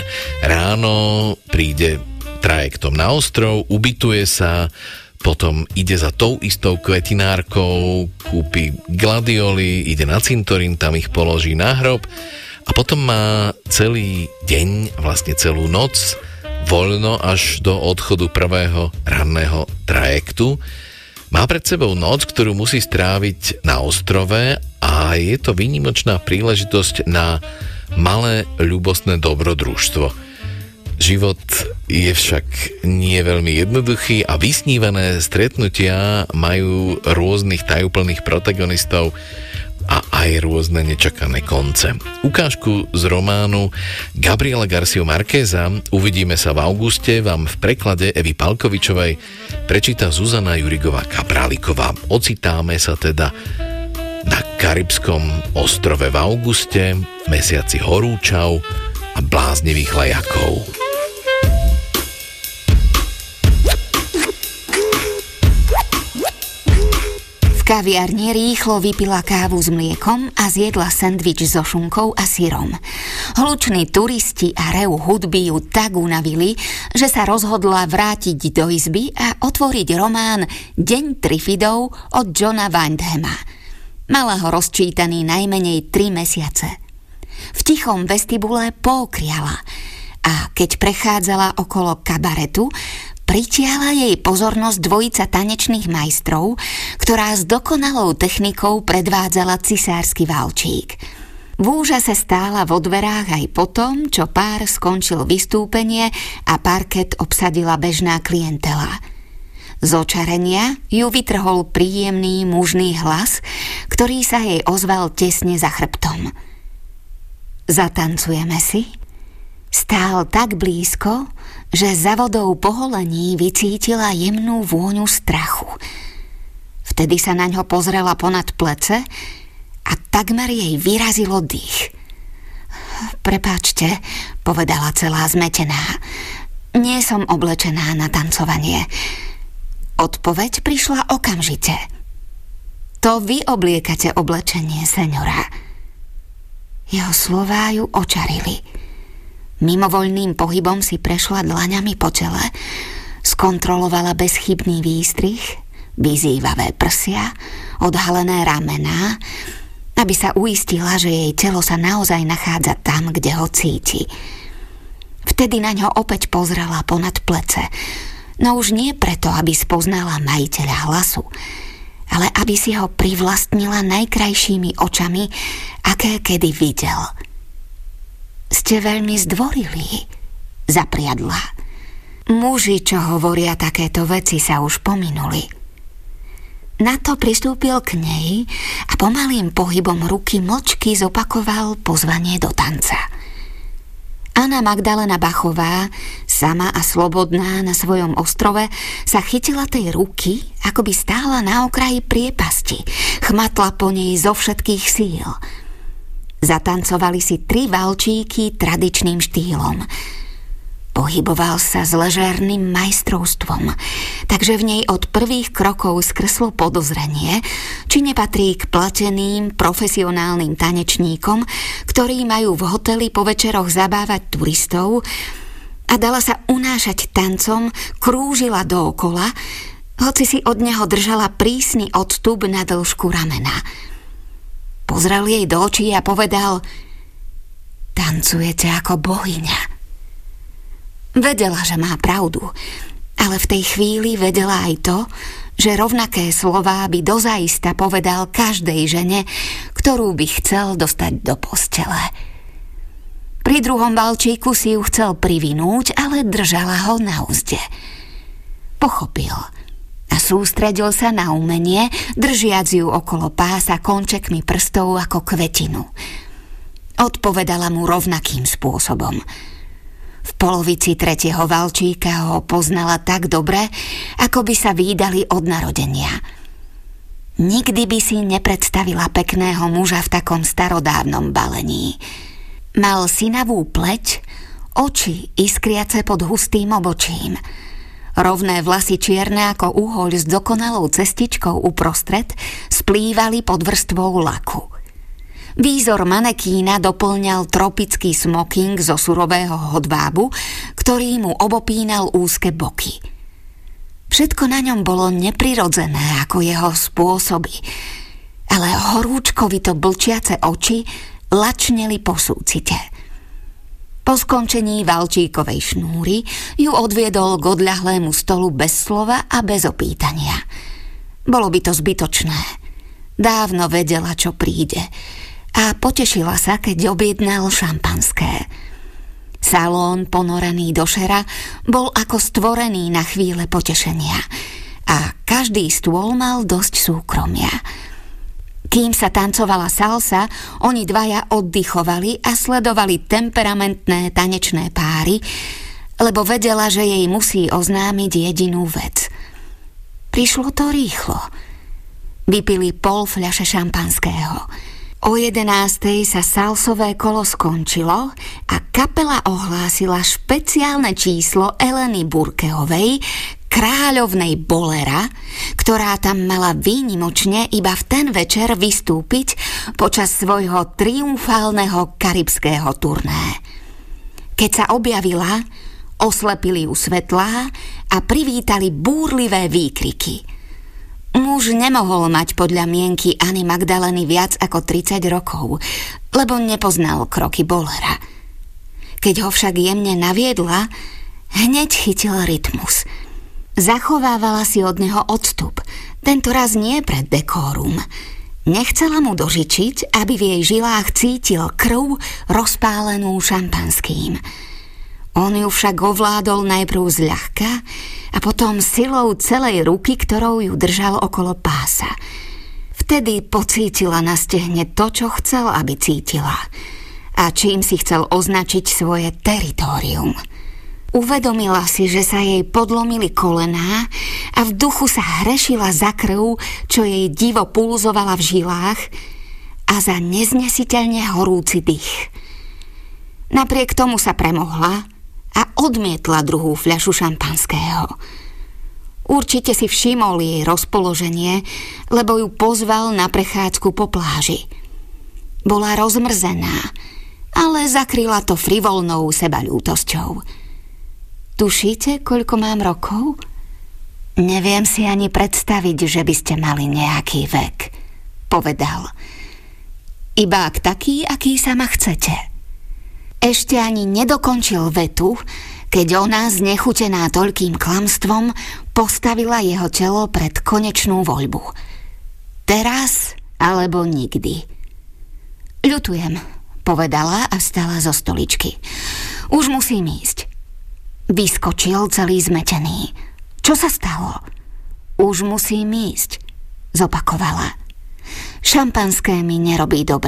Ráno príde trajektom na ostrov, ubytuje sa, potom ide za tou istou kvetinárkou, kúpi gladioly, ide na cintorín, tam ich položí na hrob a potom má celý deň, vlastne celú noc voľno až do odchodu prvého ranného trajektu. Má pred sebou noc, ktorú musí stráviť na ostrove a je to výnimočná príležitosť na malé ľubostné dobrodružstvo. Život je však nie veľmi jednoduchý a vysnívané stretnutia majú rôznych tajúplných protagonistov a aj rôzne nečakané konce. Ukážku z románu Gabriela Garciu Márqueza Uvidíme sa v auguste vám v preklade Evy Palkovičovej prečíta Zuzana Jurigová Kapráliková. Ocitáme sa teda na Karibskom ostrove v auguste, v mesiaci horúčav a bláznivých lejakov. V kaviarni rýchlo vypila kávu s mliekom a zjedla sendvič so šunkou a syrom. Hluční turisti a rev hudby ju tak unavili, že sa rozhodla vrátiť do izby a otvoriť román Deň Trifidov od Johna Wyndhama. Mala ho rozčítaný najmenej 3 mesiace. V tichom vestibule pookriala a keď prechádzala okolo kabaretu, pritiahla jej pozornosť dvojica tanečných majstrov, ktorá s dokonalou technikou predvádzala cisársky valčík. V úžase stála vo dverách aj potom, čo pár skončil vystúpenie a parket obsadila bežná klientela. Z očarenia ju vytrhol príjemný mužný hlas, ktorý sa jej ozval tesne za chrbtom. Zatancujeme si? Stál tak blízko, že za vodou poholení vycítila jemnú vôňu strachu. Vtedy sa naňho pozrela ponad plece a takmer jej vyrazilo dých. Prepáčte, povedala celá zmetená. Nie som oblečená na tancovanie. Odpoveď prišla okamžite. To vy obliekate oblečenie, seňora. Jeho slová ju očarili. Mimovoľným pohybom si prešla dlaňami po čele, skontrolovala bezchybný výstrih, vyzývavé prsia, odhalené ramená, aby sa uistila, že jej telo sa naozaj nachádza tam, kde ho cíti. Vtedy na ňo opäť pozrela ponad plece, no už nie preto, aby spoznala majiteľa hlasu, ale aby si ho privlastnila najkrajšími očami, aké kedy videl. Ste veľmi zdvorilí, zapriadla. Muži, čo hovoria takéto veci, sa už pominuli. Na to pristúpil k nej a pomalým pohybom ruky mlčky zopakoval pozvanie do tanca. Anna Magdalena Bachová, sama a slobodná na svojom ostrove, sa chytila tej ruky, ako by stála na okraji priepasti, chmatla po nej zo všetkých síl. Zatancovali si 3 valčíky tradičným štýlom. Pohyboval sa s ležérnym majstrovstvom, takže v nej od prvých krokov skrslo podozrenie, či nepatrí k plateným profesionálnym tanečníkom, ktorí majú v hoteli po večeroch zabávať turistov, a dala sa unášať tancom, krúžila dookola, hoci si od neho držala prísny odstup na dĺžku ramena. Pozrel jej do očí a povedal: tancujete ako bohyňa. Vedela, že má pravdu, ale v tej chvíli vedela aj to, že rovnaké slová by dozaista povedal každej žene, ktorú by chcel dostať do postele. Pri druhom valčíku si ju chcel privinúť, ale držala ho na úzde. Pochopil a sústredil sa na umenie, držiac ju okolo pása končekmi prstov ako kvetinu. Odpovedala mu rovnakým spôsobom. V polovici 3. valčíka ho poznala tak dobre, ako by sa vídali od narodenia. Nikdy by si nepredstavila pekného muža v takom starodávnom balení. Mal sinavú pleť, oči iskriace pod hustým obočím. Rovné vlasy čierne ako uhoľ s dokonalou cestičkou uprostred splývali pod vrstvou laku. Výzor manekína doplňal tropický smoking zo surového hodvábu, ktorý mu obopínal úzke boky. Všetko na ňom bolo neprirodzené ako jeho spôsoby, ale horúčkovito blčiace oči lačneli po súcite. Po skončení valčíkovej šnúry ju odviedol k odľahlému stolu bez slova a bez opýtania. Bolo by to zbytočné. Dávno vedela, čo príde, a potešila sa, keď objednal šampanské. Salón, ponorený do šera, bol ako stvorený na chvíle potešenia a každý stôl mal dosť súkromia. Kým sa tancovala salsa, oni dvaja oddychovali a sledovali temperamentné tanečné páry, lebo vedela, že jej musí oznámiť jedinú vec. Prišlo to rýchlo. Vypili pol fľaše šampanského. O 11:00 sa salsové kolo skončilo a kapela ohlásila špeciálne číslo Eleny Burkeovej, kráľovnej bolera, ktorá tam mala výnimočne iba v ten večer vystúpiť počas svojho triumfálneho karibského turné. Keď sa objavila, oslepili ju svetlá a privítali búrlivé výkriky. Muž nemohol mať podľa mienky Anny Magdaleny viac ako 30 rokov, lebo nepoznal kroky bowlera. Keď ho však jemne naviedla, hneď chytil rytmus. Zachovávala si od neho odstup, tentoraz nie pred dekórum. Nechcela mu dožičiť, aby v jej žilách cítil krv rozpálenú šampanským. On ju však ovládol najprv zľahka a potom silou celej ruky, ktorou ju držal okolo pása. Vtedy pocítila na stehne to, čo chcel, aby cítila, a čím si chcel označiť svoje teritórium. Uvedomila si, že sa jej podlomili kolená a v duchu sa hrešila za krv, čo jej divo pulzovala v žilách, a za neznesiteľne horúci dých. Napriek tomu sa premohla a odmietla druhú fľašu šampanského. Určite si všimol jej rozpoloženie, lebo ju pozval na prechádzku po pláži. Bola rozmrzená, ale zakryla to frivolnou sebaľútosťou. Tušíte, koľko mám rokov? Neviem si ani predstaviť, že by ste mali nejaký vek, povedal. Iba ak taký, aký sa ma chcete. Ešte ani nedokončil vetu, keď ona, znechutená toľkým klamstvom, postavila jeho telo pred konečnú voľbu. Teraz alebo nikdy. Ľutujem, povedala a vstala zo stoličky. Už musím ísť. Vyskočil celý zmetený. Čo sa stalo? Už musím ísť, zopakovala. Šampanské mi nerobí dobre.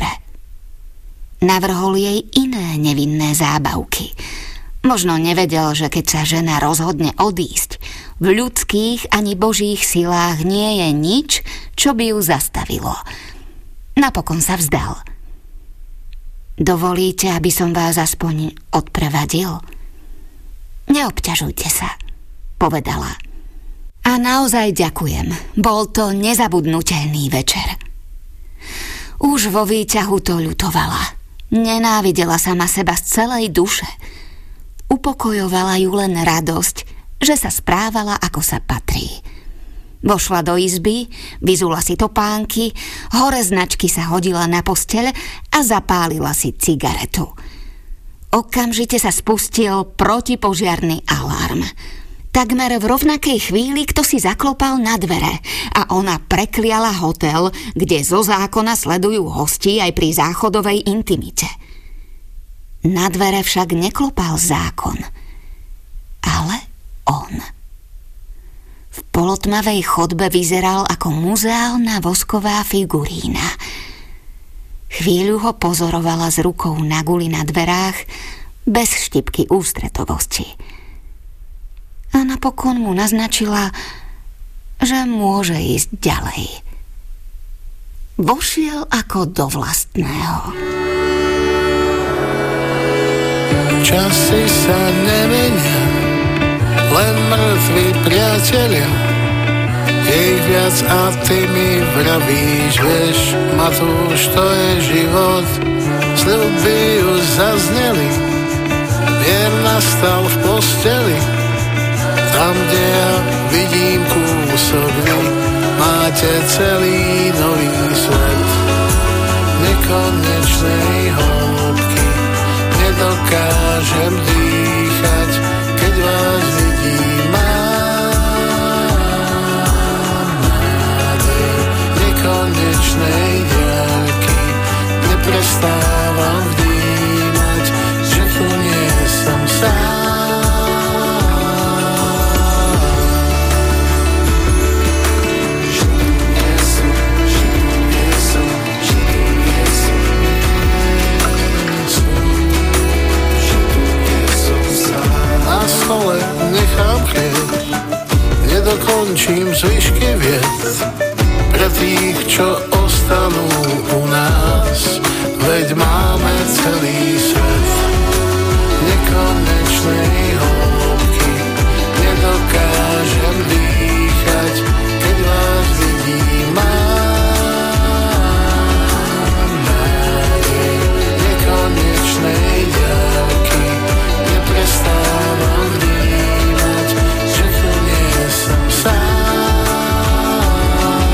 Navrhol jej iné nevinné zábavky. Možno nevedel, že keď sa žena rozhodne odísť, v ľudských ani božích silách nie je nič, čo by ju zastavilo. Napokon sa vzdal. Dovolíte, aby som vás aspoň odprevadil? Neobťažujte sa, povedala. A naozaj ďakujem. Bol to nezabudnutelný večer. Už vo výťahu to ľutovala. Nenávidela sama seba z celej duše. Upokojovala ju len radosť, že sa správala, ako sa patrí. Vošla do izby, vyzula si topánky, hore značky sa hodila na posteľ a zapálila si cigaretu. Okamžite sa spustil protipožiarny alarm. Takmer v rovnakej chvíli kto si zaklopal na dvere a ona prekliala hotel, kde zo zákona sledujú hostí aj pri záchodovej intimite. Na dvere však neklopal zákon, ale on. V polotmavej chodbe vyzeral ako muzeálna vosková figurína. Chvíľu ho pozorovala s rukou na guli na dverách, bez štipky ústretovosti. A napokon mu naznačila, že môže ísť ďalej. Vošiel ako do vlastného. Časy sa nemenia, len mŕtvi priatelia. Je ich viac a ty mi vravíš, vieš, Matúš, to je život. Sľuby už zazneli, mier nastal v posteli. Tam, kde ja vidím kúsok vy, máte celý nový svet. Nekonečnej hĺbky nedokážem dýchať, keď vás vidím. Mám nádej nekonečnej diaľky, neprestávam vnímať, že tu nie som sám. Ale nechám chlieb, nedokončím zvyšky vied pre tých, čo ostanú u nás, veď máme celý svet. Nekonečnej hĺbky nedokážem dýchať, keď vás vidím. Mám nádej nekonečnej diaľky, neprestávam vnímať, že tu nie som sám.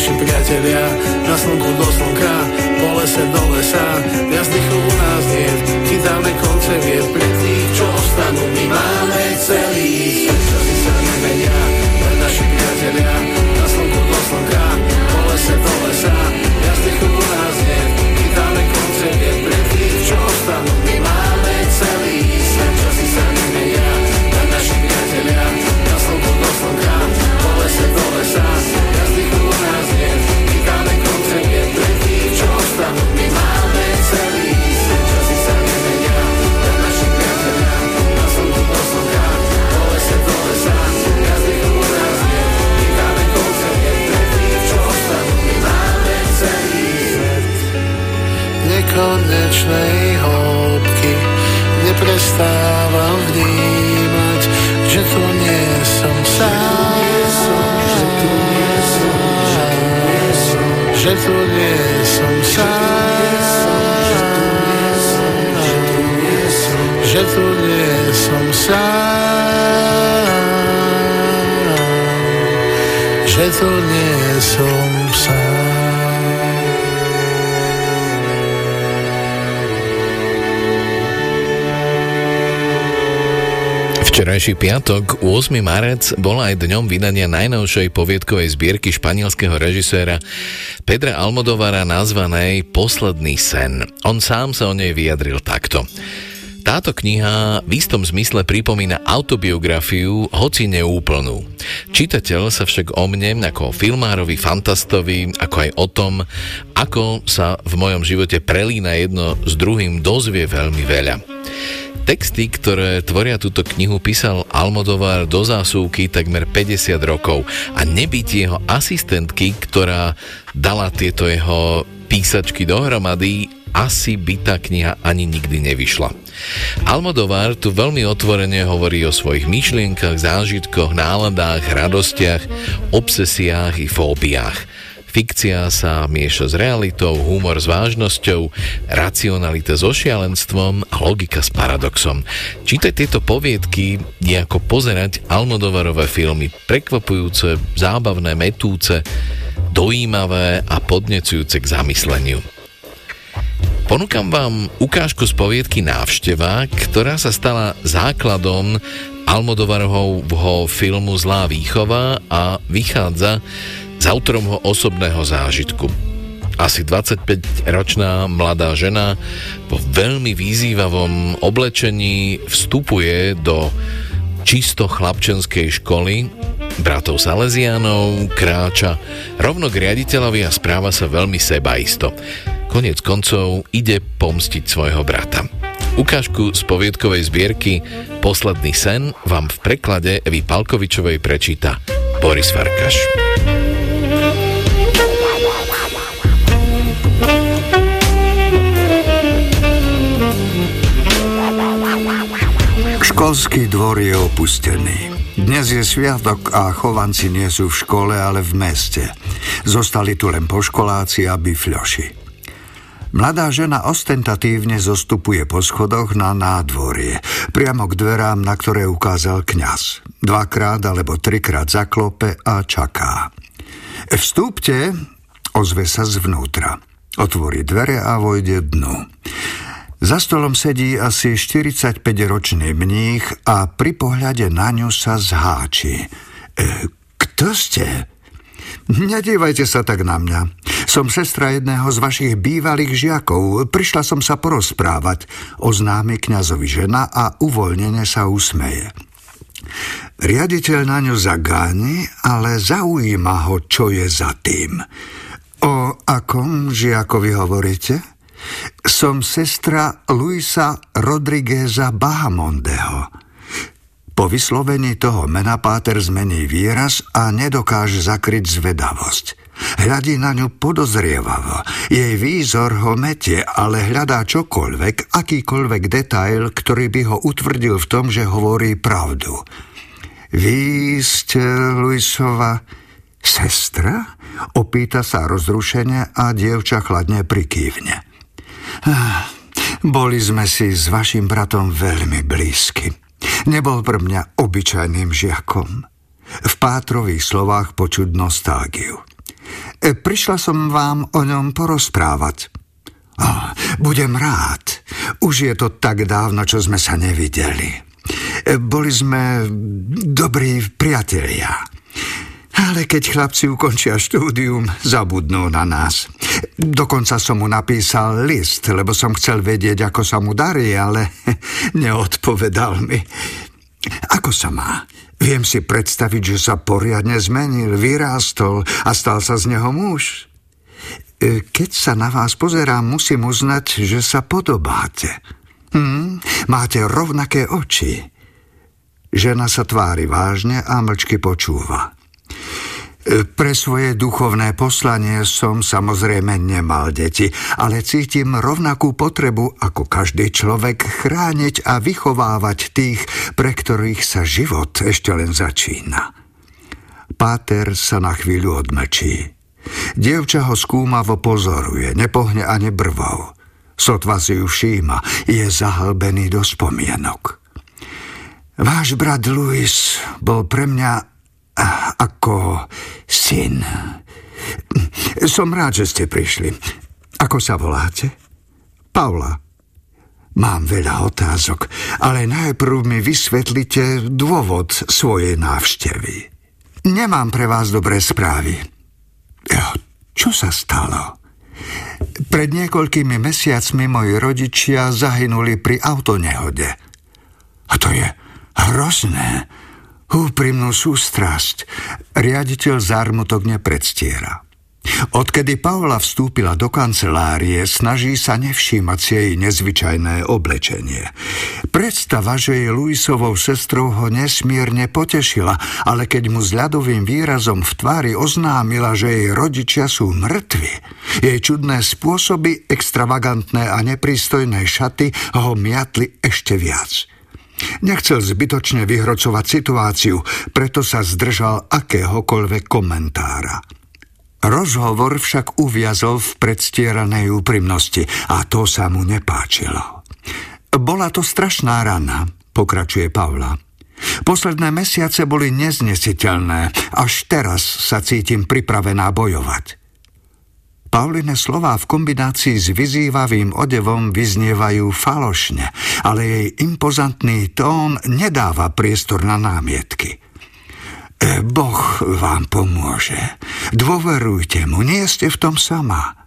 naši priatelia, na slnku do slnka, po lese do lesa, viac dýchov u nás nie, chytáme konce vied, pre tých, čo ostanú, my máme celý svet, časy sa nemenia, len naši priatelia, na slnku do slnka, po lese do lesa, viac dýchov u nás nie, chytáme konce vied, pre tých, čo ostanú, my máme celý svet, časy sa nemenia, len naši priatelia, na slnku do slnka, po lese do lesa, viac dýchov u nás nie, chytáme konce vied, pre tých, čo ostanú, my máme celý svet, časy sa nemenia, len naši priatelia, na slnku do slnka, po lese do lesa, viac dýchov u nás nie, chytáme konce vied, pre tých, čo ostanú, my máme celý svet. Nekonečnej hĺbky neprestávam vnímať, že tu nie som sám, že tu nie som sám, že tu nie som sám, že tu nie som sám. Včerajší piatok, 8. marec, bol aj dňom vydania najnovšej poviedkovej zbierky španielského režiséra Pedra Almodóvara nazvanej Posledný sen. On sám sa o nej vyjadril takto. Táto kniha v istom zmysle pripomína autobiografiu, hoci neúplnú. Čitateľ sa však o mne, ako filmárovi, fantastovi, ako aj o tom, ako sa v mojom živote prelína jedno s druhým, dozvie veľmi veľa. Texty, ktoré tvoria túto knihu, písal Almodóvar do zásuvky takmer 50 rokov a nebyť jeho asistentky, ktorá dala tieto jeho písačky dohromady, asi by tá kniha ani nikdy nevyšla. Almodóvar tu veľmi otvorene hovorí o svojich myšlienkach, zážitkoch, náladách, radostiach, obsesiách i fóbiách. Fikcia sa mieša s realitou, humor s vážnosťou, racionalita so šialenstvom a logika s paradoxom. Čítať tieto poviedky je ako pozerať Almodóvarové filmy, prekvapujúce, zábavné, mätúce, dojímavé a podnecujúce k zamysleniu. Ponúkam vám ukážku z poviedky Návšteva, ktorá sa stala základom Almodóvarovho filmu Zlá výchova a vychádza z autorovho osobného zážitku. Asi 25-ročná mladá žena vo veľmi vyzývavom oblečení vstupuje do čisto chlapčenskej školy bratov Salesiánov, kráča rovno k riaditeľovi a správa sa veľmi sebaisto. Koniec koncov ide pomstiť svojho brata. Ukážku z poviedkovej zbierky Posledný sen vám v preklade Evy Palkovičovej prečíta Boris Farkaš. Školský dvor je opustený. Dnes je sviatok a chovanci nie sú v škole, ale v meste. Zostali tu len poškoláci a bifľoši. Mladá žena ostentatívne zostupuje po schodoch na nádvorie, priamo k dverám, na ktoré ukázal kňaz. 2-krát alebo 3-krát zaklope a čaká. Vstúpte, ozve sa zvnútra. Otvorí dvere a vojde dnu. Za stolom sedí asi 45-ročný mních a pri pohľade na ňu sa zháči. Kto ste? Nedívajte sa tak na mňa. Som sestra jedného z vašich bývalých žiakov. Prišla som sa porozprávať, oznámi kňazovi žena a uvoľnene sa usmeje. Riaditeľ na ňu zagáni, ale zaujíma ho, čo je za tým. O akom žiakovi hovoríte? Som sestra Luisa Rodrigueza Bahamondeho. Po vyslovení toho mena páter zmení výraz a nedokáže zakryť zvedavosť. Hľadí na ňu podozrievavo. Jej výzor ho metie, ale hľadá čokoľvek, akýkoľvek detail, ktorý by ho utvrdil v tom, že hovorí pravdu. Vy ste Luisova sestra? Opýta sa rozrušene a dievča chladne prikývne. Boli sme si s vašim bratom veľmi blízky. Nebol pre mňa obyčajným žiakom. V Pátrových slovách počuť nostalgiu. Prišla som vám o ňom porozprávať. Budem rád. Už je to tak dávno, čo sme sa nevideli. Boli sme dobrí priatelia. Ale keď chlapci ukončia štúdium, zabudnú na nás. Dokonca som mu napísal list, lebo som chcel vedieť, ako sa mu darí, ale neodpovedal mi. Ako sa má? Viem si predstaviť, že sa poriadne zmenil, vyrástol a stal sa z neho muž. Keď sa na vás pozerám, musím uznať, že sa podobáte. Máte rovnaké oči. Žena sa tvári vážne a mlčky počúva. Pre svoje duchovné poslanie som samozrejme nemal deti, ale cítim rovnakú potrebu ako každý človek chrániť a vychovávať tých, pre ktorých sa život ešte len začína. Páter sa na chvíľu odmlčí. Dievča ho skúmavo pozoruje, nepohne ani brvou. Sotva si ju všíma, je zahlbený do spomienok. Váš brat Louis bol pre mňa ako syn. Som rád, že ste prišli. Ako sa voláte? Paula. Mám veľa otázok, ale najprv mi vysvetlite dôvod svojej návštevy. Nemám pre vás dobré správy. Čo sa stalo? Pred niekoľkými mesiacmi moji rodičia zahynuli pri autonehode. A to je hrozné. Úprimnú sústrasť riaditeľ zármutok nepredstiera. Odkedy Paula vstúpila do kancelárie, snaží sa nevšímať si jej nezvyčajné oblečenie. Predstava, že jej Louisovou sestrou ho nesmierne potešila, ale keď mu s ľadovým výrazom v tvári oznámila, že jej rodičia sú mŕtvi, jej čudné spôsoby, extravagantné a neprístojné šaty ho miatli ešte viac. Nechcel zbytočne vyhrocovať situáciu, preto sa zdržal akéhokoľvek komentára. Rozhovor však uviazol v predstieranej úprimnosti a to sa mu nepáčilo. Bola to strašná rana, pokračuje Paula. Posledné mesiace boli neznesiteľné, až teraz sa cítim pripravená bojovať. Pauline slová v kombinácii s vyzývavým odevom vyznievajú falošne, ale jej impozantný tón nedáva priestor na námietky. Boh vám pomôže. Dôverujte mu, nie ste v tom sama.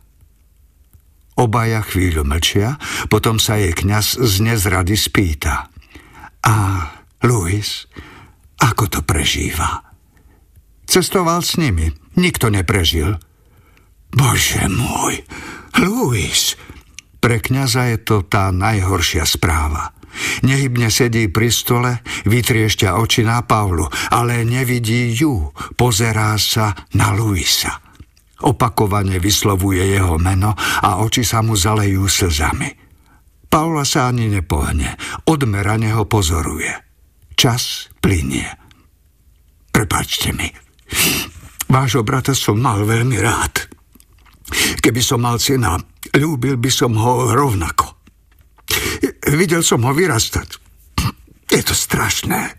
Obaja chvíľu mlčia, potom sa jej kňaz z nezrady spýta. A Louis, ako to prežíva? Cestoval s nimi, nikto neprežil. Bože môj, Louis! Pre kňaza je to tá najhoršia správa. Nehybne sedí pri stole, vytriešťa oči na Paulu, ale nevidí ju, pozerá sa na Louisa. Opakovane vyslovuje jeho meno a oči sa mu zalejú slzami. Paula sa ani nepohne, odmerane ho pozoruje. Čas plynie. Prepáčte mi, vášho brata som mal veľmi rád. Keby som mal syna, ľúbil by som ho rovnako. Videl som ho vyrastať. Je to strašné.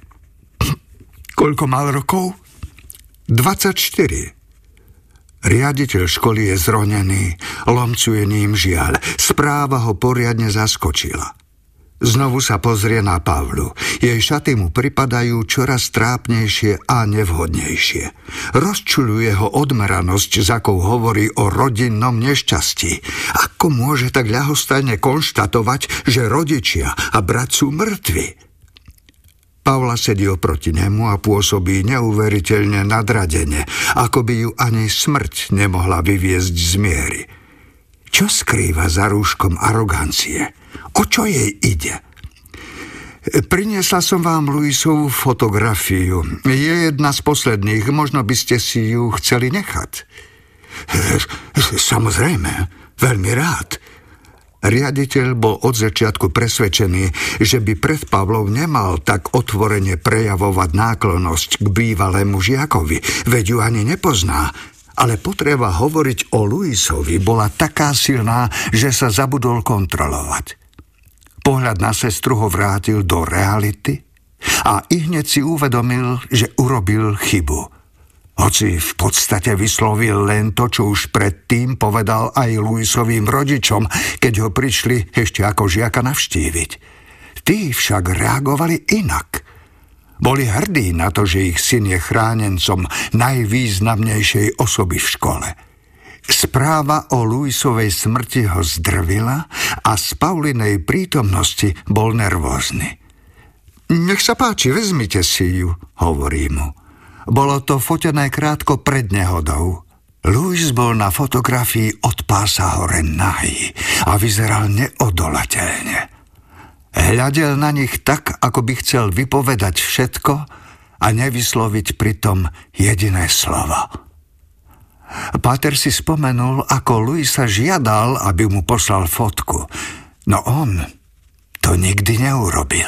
Koľko mal rokov? 24. Riaditeľ školy je zronený, lomcuje ním žiaľ. Správa ho poriadne zaskočila. Znovu sa pozrie na Pavlu. Jej šaty mu pripadajú čoraz trápnejšie a nevhodnejšie. Rozčuľuje ho odmeranosť, s akou hovorí o rodinnom nešťastí. Ako môže tak ľahostajne konštatovať, že rodičia a brat sú mŕtvi? Paula sedí oproti nemu a pôsobí neuveriteľne nadradene, ako by ju ani smrť nemohla vyviesť z miery. Čo skrýva za rúškom arogancie? O čo jej ide? Priniesla som vám Louisovú fotografiu. Je jedna z posledných, možno by ste si ju chceli nechať. Samozrejme, veľmi rád. Riaditeľ bol od začiatku presvedčený, že by pred Pavlou nemal tak otvorene prejavovať náklonnosť k bývalému žiakovi, veď ju ani nepozná. Ale potreba hovoriť o Louisovi bola taká silná, že sa zabudol kontrolovať. Pohľad na sestru ho vrátil do reality a ihneď si uvedomil, že urobil chybu. Hoci v podstate vyslovil len to, čo už predtým povedal aj Luisovým rodičom, keď ho prišli ešte ako žiaka navštíviť. Tí však reagovali inak. Boli hrdí na to, že ich syn je chránencom najvýznamnejšej osoby v škole. Správa o Luisovej smrti ho zdrvila a z Paulinej prítomnosti bol nervózny. Nech sa páči, vezmite si ju, hovorí mu. Bolo to fotené krátko pred nehodou. Luis bol na fotografii od pása hore nahý a vyzeral neodolateľne. Hľadel na nich tak, ako by chcel vypovedať všetko a nevysloviť pritom jediné slovo. Páter si spomenul, ako Luisa žiadal, aby mu poslal fotku, no on to nikdy neurobil.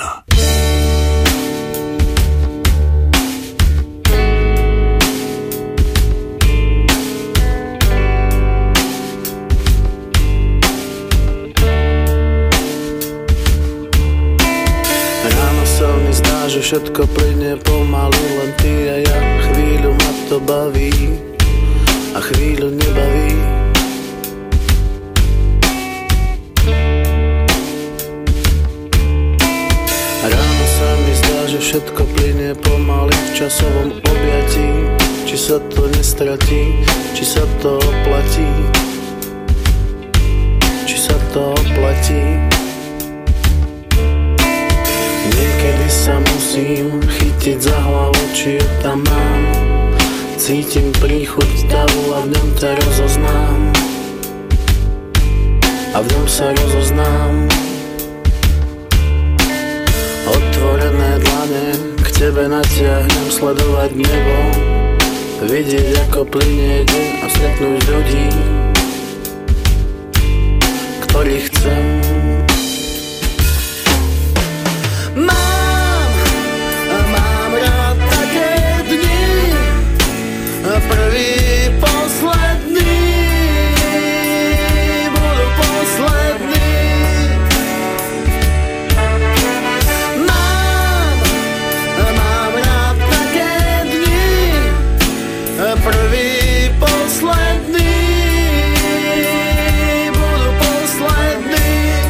Ráno sa mi zdá, že všetko plynie pomaly, len ty a ja. Chvíľu ma to baví a chvíľu nebaví. Ráno sa mi zdá, že všetko plynie pomaly v časovom objatí. Či sa to nestratí, či sa to oplatí, či sa to oplatí. Niekedy sa musím chytiť za hlavu, či ju tam mám. Cítim príchuť davu a v ňom ťa rozoznám. A v ňom sa rozoznám. Otvorené dlane k tebe natiahnem, sledovať nebo, vidieť ako plynie deň a stretnúť ľudí, ktorých chcem. Mám rád také dni, prvý, posledný, budú poslední. Mám rád také dni, prvý, posledný, budú poslední.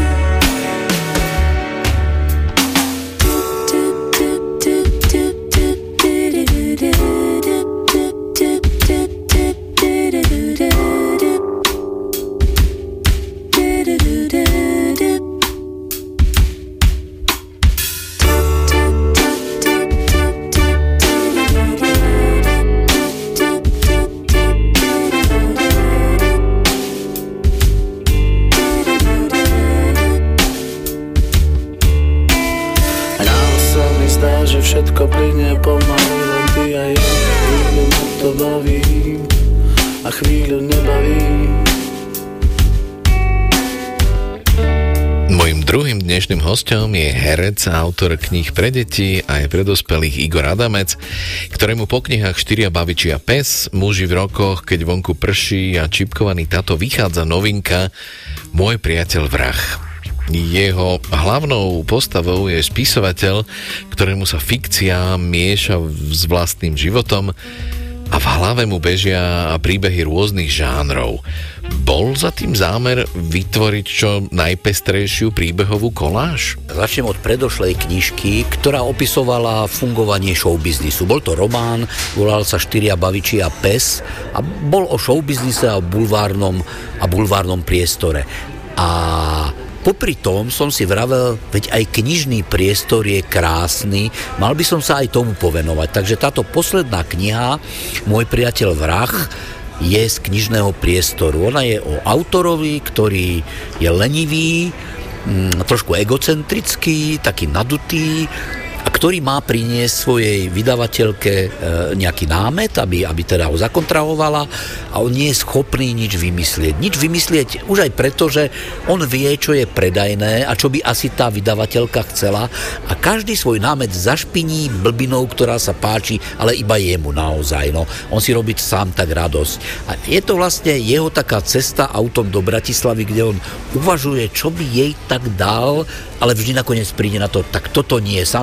Že všetko plynie pomaly, len ty a ja. Chvíľu ma to baví a chvíľu nebaví. Mojím druhým dnešným hosťom je herec a autor kníh pre deti a aj pre dospelých Igor Adamec, ktorému po knihách Štyria baviči a pes, Muži v rokoch, Keď vonku prší a Čipkovaný tato vychádza novinka Môj priateľ vrah. Jeho hlavnou postavou je spisovateľ, ktorému sa fikcia mieša s vlastným životom a v hlave mu bežia príbehy rôznych žánrov. Bol za tým zámer vytvoriť čo najpestrejšiu príbehovú koláž? Začnem od predošlej knižky, ktorá opisovala fungovanie showbiznisu. Bol to román, volal sa Štyria baviči a pes a bol o showbiznise a bulvárnom priestore. A popri tom som si vravel, veď aj knižný priestor je krásny, mal by som sa aj tomu povenovať. Takže táto posledná kniha, Môj priateľ vrah, je z knižného priestoru. Ona je o autorovi, ktorý je lenivý, trošku egocentrický, taký nadutý, a ktorý má priniesť svojej vydavateľke nejaký námet, aby teda ho zakontrahovala, a on nie je schopný nič vymyslieť. Už aj preto, že on vie, čo je predajné a čo by asi tá vydavateľka chcela, a každý svoj námet zašpiní blbinou, ktorá sa páči, ale iba jemu naozaj. No. On si robí sám tak radosť. A je to vlastne jeho taká cesta autom do Bratislavy, kde on uvažuje, čo by jej tak dal, ale vždy nakoniec príde na to, tak toto nie, sám sebe som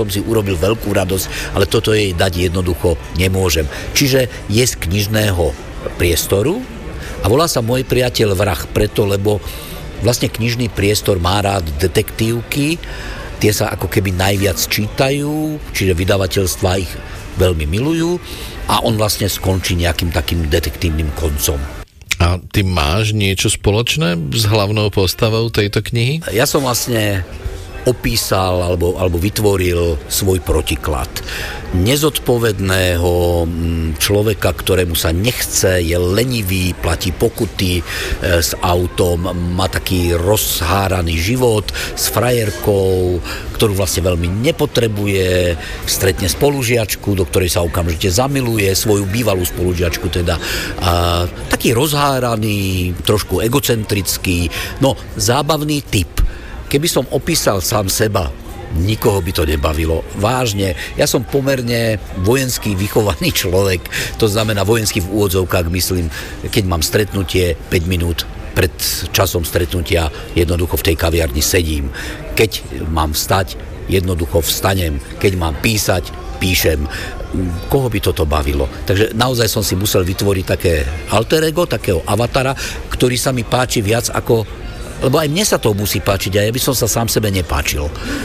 som si urobil veľkú radosť, ale toto jej dať jednoducho nemôžem. Čiže je z knižného priestoru a volá sa Môj priateľ vrah preto, lebo vlastne knižný priestor má rád detektívky, tie sa ako keby najviac čítajú, čiže vydavateľstvá ich veľmi milujú a on vlastne skončí nejakým takým detektívnym koncom. A ty máš niečo spoločné s hlavnou postavou tejto knihy? Ja som vlastne opísal alebo vytvoril svoj protiklad. Nezodpovedného človeka, ktorému sa nechce, je lenivý, platí pokuty s autom, má taký rozháraný život s frajerkou, ktorú vlastne veľmi nepotrebuje, stretne spolužiačku, do ktorej sa okamžite zamiluje, svoju bývalú spolužiačku teda. Taký rozháraný, trošku egocentrický, no zábavný typ. Keby som opísal sám seba, nikoho by to nebavilo. Vážne, ja som pomerne vojenský vychovaný človek, to znamená vojenský v úvodzovkách, myslím, keď mám stretnutie 5 minút pred časom stretnutia, jednoducho v tej kaviarni sedím. Keď mám vstať, jednoducho vstanem. Keď mám písať, píšem. Koho by toto bavilo? Takže naozaj som si musel vytvoriť také alter ego, takého avatara, ktorý sa mi páči viac ako... Lebo aj mne sa to musí páčiť a ja by som sa sám sebe nepáčil.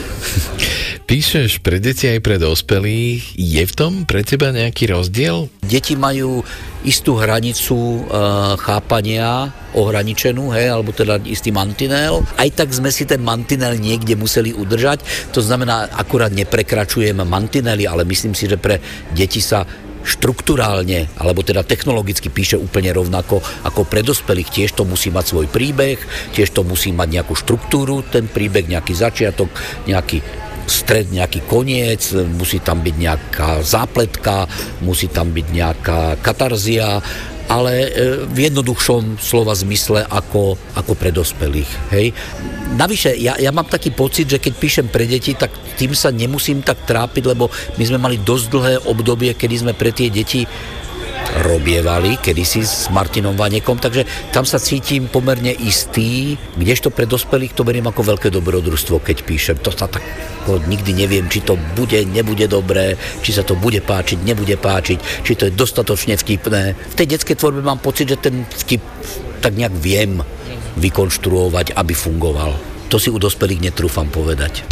Píšeš pre deti aj pre dospelých. Je v tom pre teba nejaký rozdiel? Deti majú istú hranicu chápania, ohraničenú, alebo teda istý mantinel. Aj tak sme si ten mantinel niekde museli udržať. To znamená, akurát neprekračujem mantinely, ale myslím si, že pre deti sa štrukturálne, alebo teda technologicky píše úplne rovnako ako pre dospelých. Tiež to musí mať svoj príbeh, tiež to musí mať nejakú štruktúru, ten príbeh, nejaký začiatok, nejaký stred, nejaký koniec, musí tam byť nejaká zápletka, musí tam byť nejaká katarzia, ale v jednoduchšom slova zmysle ako pre dospelých. Hej. Navyše, ja mám taký pocit, že keď píšem pre deti, tak tým sa nemusím tak trápiť, lebo my sme mali dosť dlhé obdobie, kedy sme pre tie deti robievali, kedysi s Martinom Vanekom, takže tam sa cítim pomerne istý, kdežto pre dospelých to beriem ako veľké dobrodružstvo, keď píšem. To sa tak nikdy neviem, či to bude, nebude dobré, či sa to bude páčiť, nebude páčiť, či to je dostatočne vtipné. V tej detskej tvorbe mám pocit, že ten vtip tak nejak viem vykonštruovať, aby fungoval. To si u dospelých netrúfam povedať.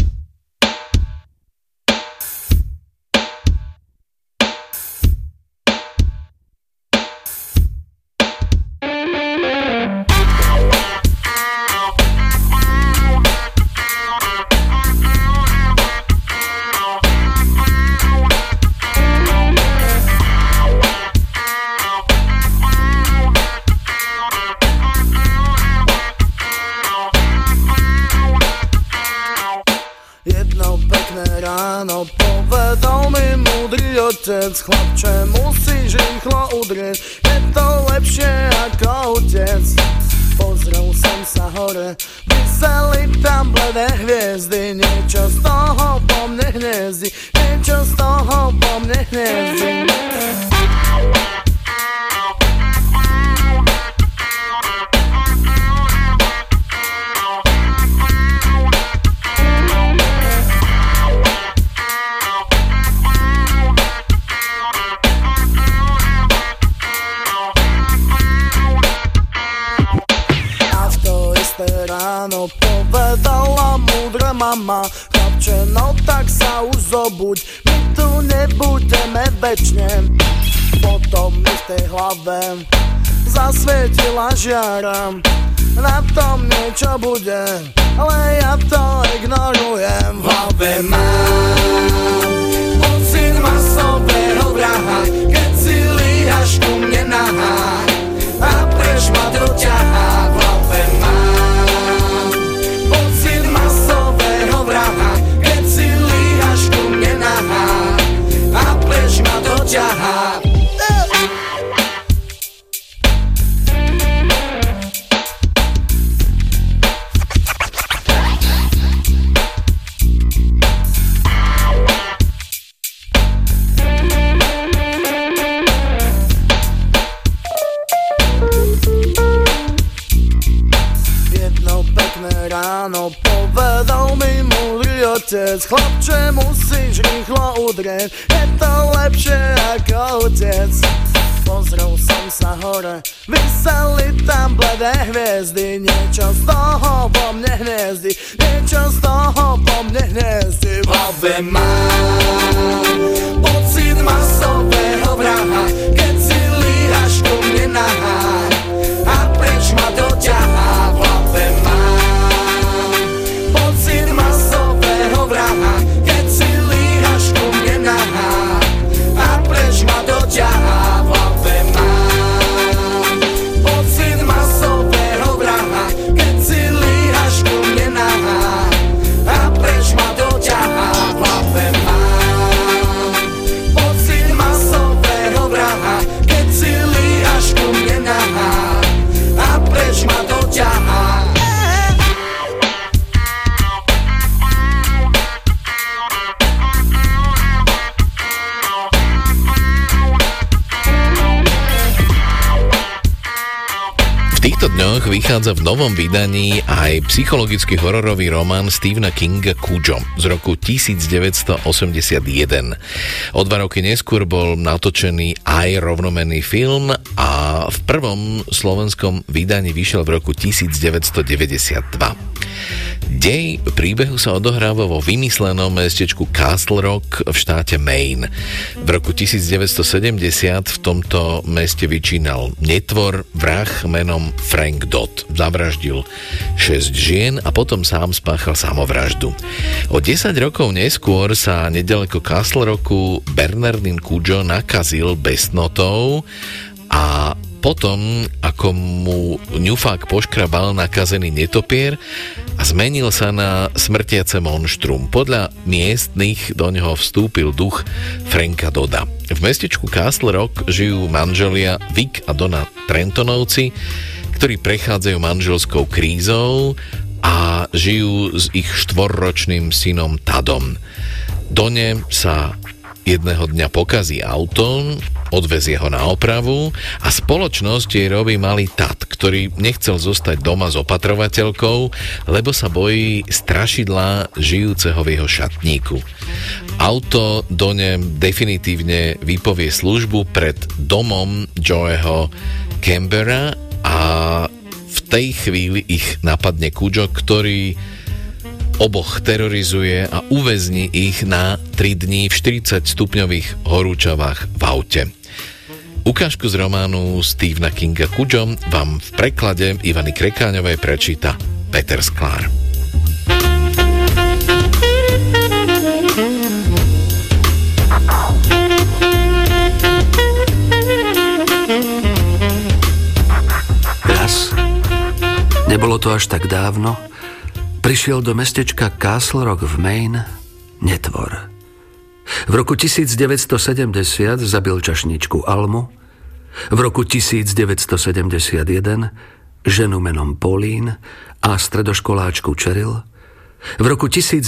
Chlapče, musíš rýchlo udrieť, je to lepšie ako utec. Pozrel som sa hore, vyseli tam bledé hviezdy, niečo z toho po mne hniezdi, niečo z toho po mne hniezdi. Ráno povedala múdra mama, chlapče, no tak sa už zobuď, my tu nebudeme večne. Potom mi v tej hlave zasvietila žiara, na tom niečo bude, ale ja to ignorujem. V hlave mám pocit masového vraha, keď si líhaš ku mne nahá a preč ma doťahá. V hlave mám keď si líhaš ku mne nahá a pleč ma doťahá. otec, chlapče, musíš rýchlo udrieť, je to lepšie ako utec. Pozrel som sa hore, vyseli tam bledé hviezdy, niečo z toho po mne hniezdi, niečo z toho po mne hniezdi. V hlave mám pocit masového vraha, keď si líhaš ku mne nahá a preč ma doťahá. V hlave mám pocit masového vraha, keď si líhaš ku mne nahá a preč ma doťahá. V týchto dňoch vychádza v novom vydaní aj psychologický hororový román Stephena Kinga Cujo z roku 1981. O 2 roky neskôr bol natočený aj rovnomenný film a v prvom slovenskom vydaní vyšiel v roku 1992. Dej príbehu sa odohráva vo vymyslenom mestečku Castle Rock v štáte Maine. V roku 1970 v tomto meste vyčínal netvor, vrah menom Frank Dodd. Zavraždil 6 žien a potom sám spáchal samovraždu. O 10 rokov neskôr sa nedaleko Castle Rocku Bernardine Cujo nakazil besnotou a potom, ako mu ňufák poškrabal nakazený netopier a zmenil sa na smrtiace monštrum. Podľa miestnych do neho vstúpil duch Franka Dodda. V mestečku Castle Rock žijú manželia Vic a Donna Trentonovci, ktorí prechádzajú manželskou krízou a žijú s ich 4-ročným synom Tadom. Donne sa jedného dňa pokazí auto, odvezie ho na opravu a spoločnosť jej robí malý Tad, ktorý nechcel zostať doma s opatrovateľkou, lebo sa bojí strašidla žijúceho v jeho šatníku. Auto Donne definitívne vypovie službu pred domom Joeho Cambera a v tej chvíli ich napadne Cujo, ktorý oboch terorizuje a uväzní ich na 3 dní v 40-stupňových horúčavách v aute. Ukážku z románu Stephena Kinga Cujo vám v preklade Ivany Krekáňovej prečíta Peter Sklár. Raz, nebolo to až tak dávno, prišiel do mestečka Castle Rock v Maine netvor. V roku 1970 zabil čašničku Almu, v roku 1971 ženu menom Pauline a stredoškoláčku Cheryl, v roku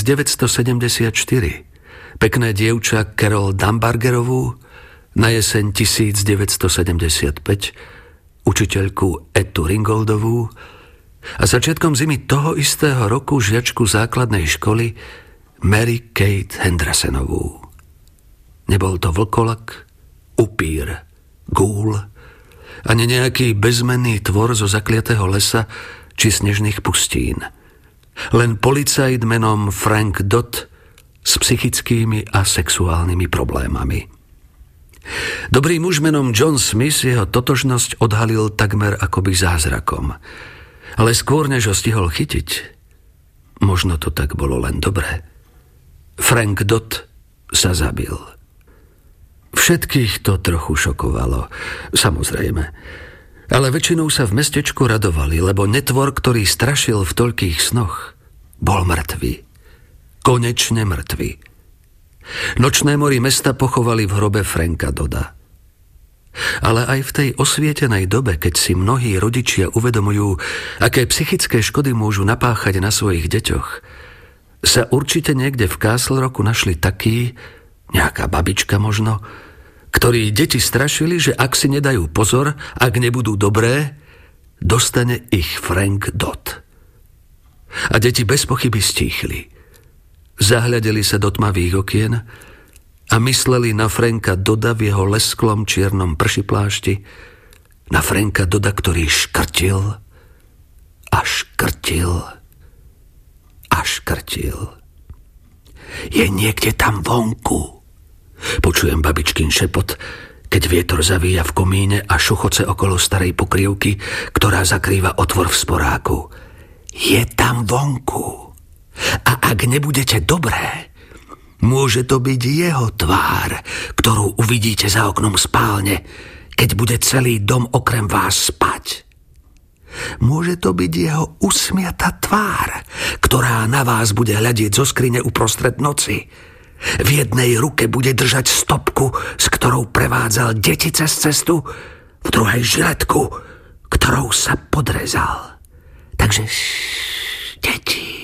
1974 pekné dievča Carol Dambargerovú, na jeseň 1975 učiteľku Etu Ringoldovú a začiatkom zimy toho istého roku žiačku základnej školy Mary Kate Hendersonovú. Nebol to vlkolak, upír, gúl, ani nejaký bezmenný tvor zo zakliatého lesa či snežných pustín. Len policajt menom Frank Dodd s psychickými a sexuálnymi problémami. Dobrý muž menom John Smith jeho totožnosť odhalil takmer akoby zázrakom. Ale skôr, než ho stihol chytiť, možno to tak bolo len dobré, Frank Dodd sa zabil. Všetkých to trochu šokovalo, samozrejme. Ale väčšinou sa v mestečku radovali, lebo netvor, ktorý strašil v toľkých snoch, bol mŕtvy. Konečne mŕtvy. Nočné mory mesta pochovali v hrobe Franka Dodda. Ale aj v tej osvietenej dobe, keď si mnohí rodičia uvedomujú, aké psychické škody môžu napáchať na svojich deťoch, sa určite niekde v Castle Rocku našli takí, nejaká babička možno, ktorí deti strašili, že ak si nedajú pozor, ak nebudú dobré, dostane ich Frank Dodd. A deti bez pochyby stíchli. Zahľadeli sa do tmavých okien a mysleli na Franka Dodda v jeho lesklom čiernom pršiplášti, na Franka Dodda, ktorý škrtil a škrtil a škrtil. Je niekde tam vonku. Počujem babičkin šepot, keď vietor zavíja v komíne a šuchoce okolo starej pokrievky, ktorá zakrýva otvor v sporáku. Je tam vonku. A ak nebudete dobré, môže to byť jeho tvár, ktorú uvidíte za oknom spálne, keď bude celý dom okrem vás spať. Môže to byť jeho usmiatá tvár, ktorá na vás bude hľadieť zo skrine uprostred noci. V jednej ruke bude držať stopku, s ktorou prevádzal deti cez cestu, v druhej žiletku, ktorou sa podrezal. Takže deti.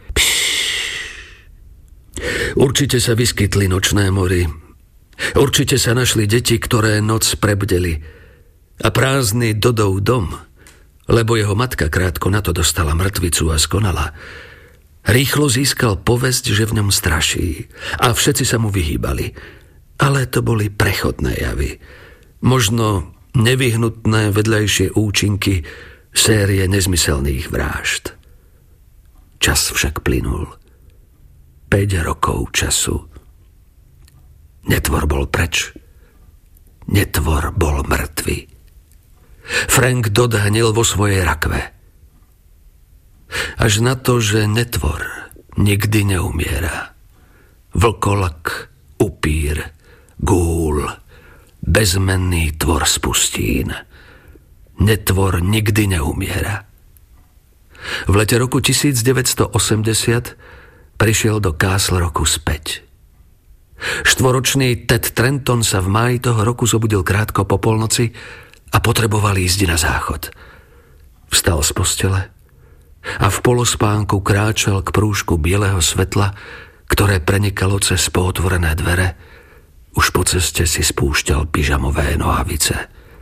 Určite sa vyskytli nočné mory. Určite sa našli deti, ktoré noc prebdeli. A prázdny Dodov dom, lebo jeho matka krátko na to dostala mŕtvicu a skonala. Rýchlo získal povesť, že v ňom straší. A všetci sa mu vyhýbali. Ale to boli prechodné javy. Možno nevyhnutné vedľajšie účinky série nezmyselných vrážd. Čas však plynul. 5 rokov času. Netvor bol preč. Netvor bol mŕtvy. Frank Dodd hnil vo svojej rakve. Až na to, že netvor nikdy neumiera. Vlkolak, upír, gúl, bezmenný tvor z pustín. Netvor nikdy neumiera. V lete roku 1980 prišiel do Castle Rocku späť. Štvoročný Ted Trenton sa v máji toho roku zobudil krátko po polnoci a potreboval ísť na záchod. Vstal z postele a v polospánku kráčal k prúžku bieleho svetla, ktoré prenikalo cez pootvorené dvere. Už po ceste si spúšťal pyžamové nohavice.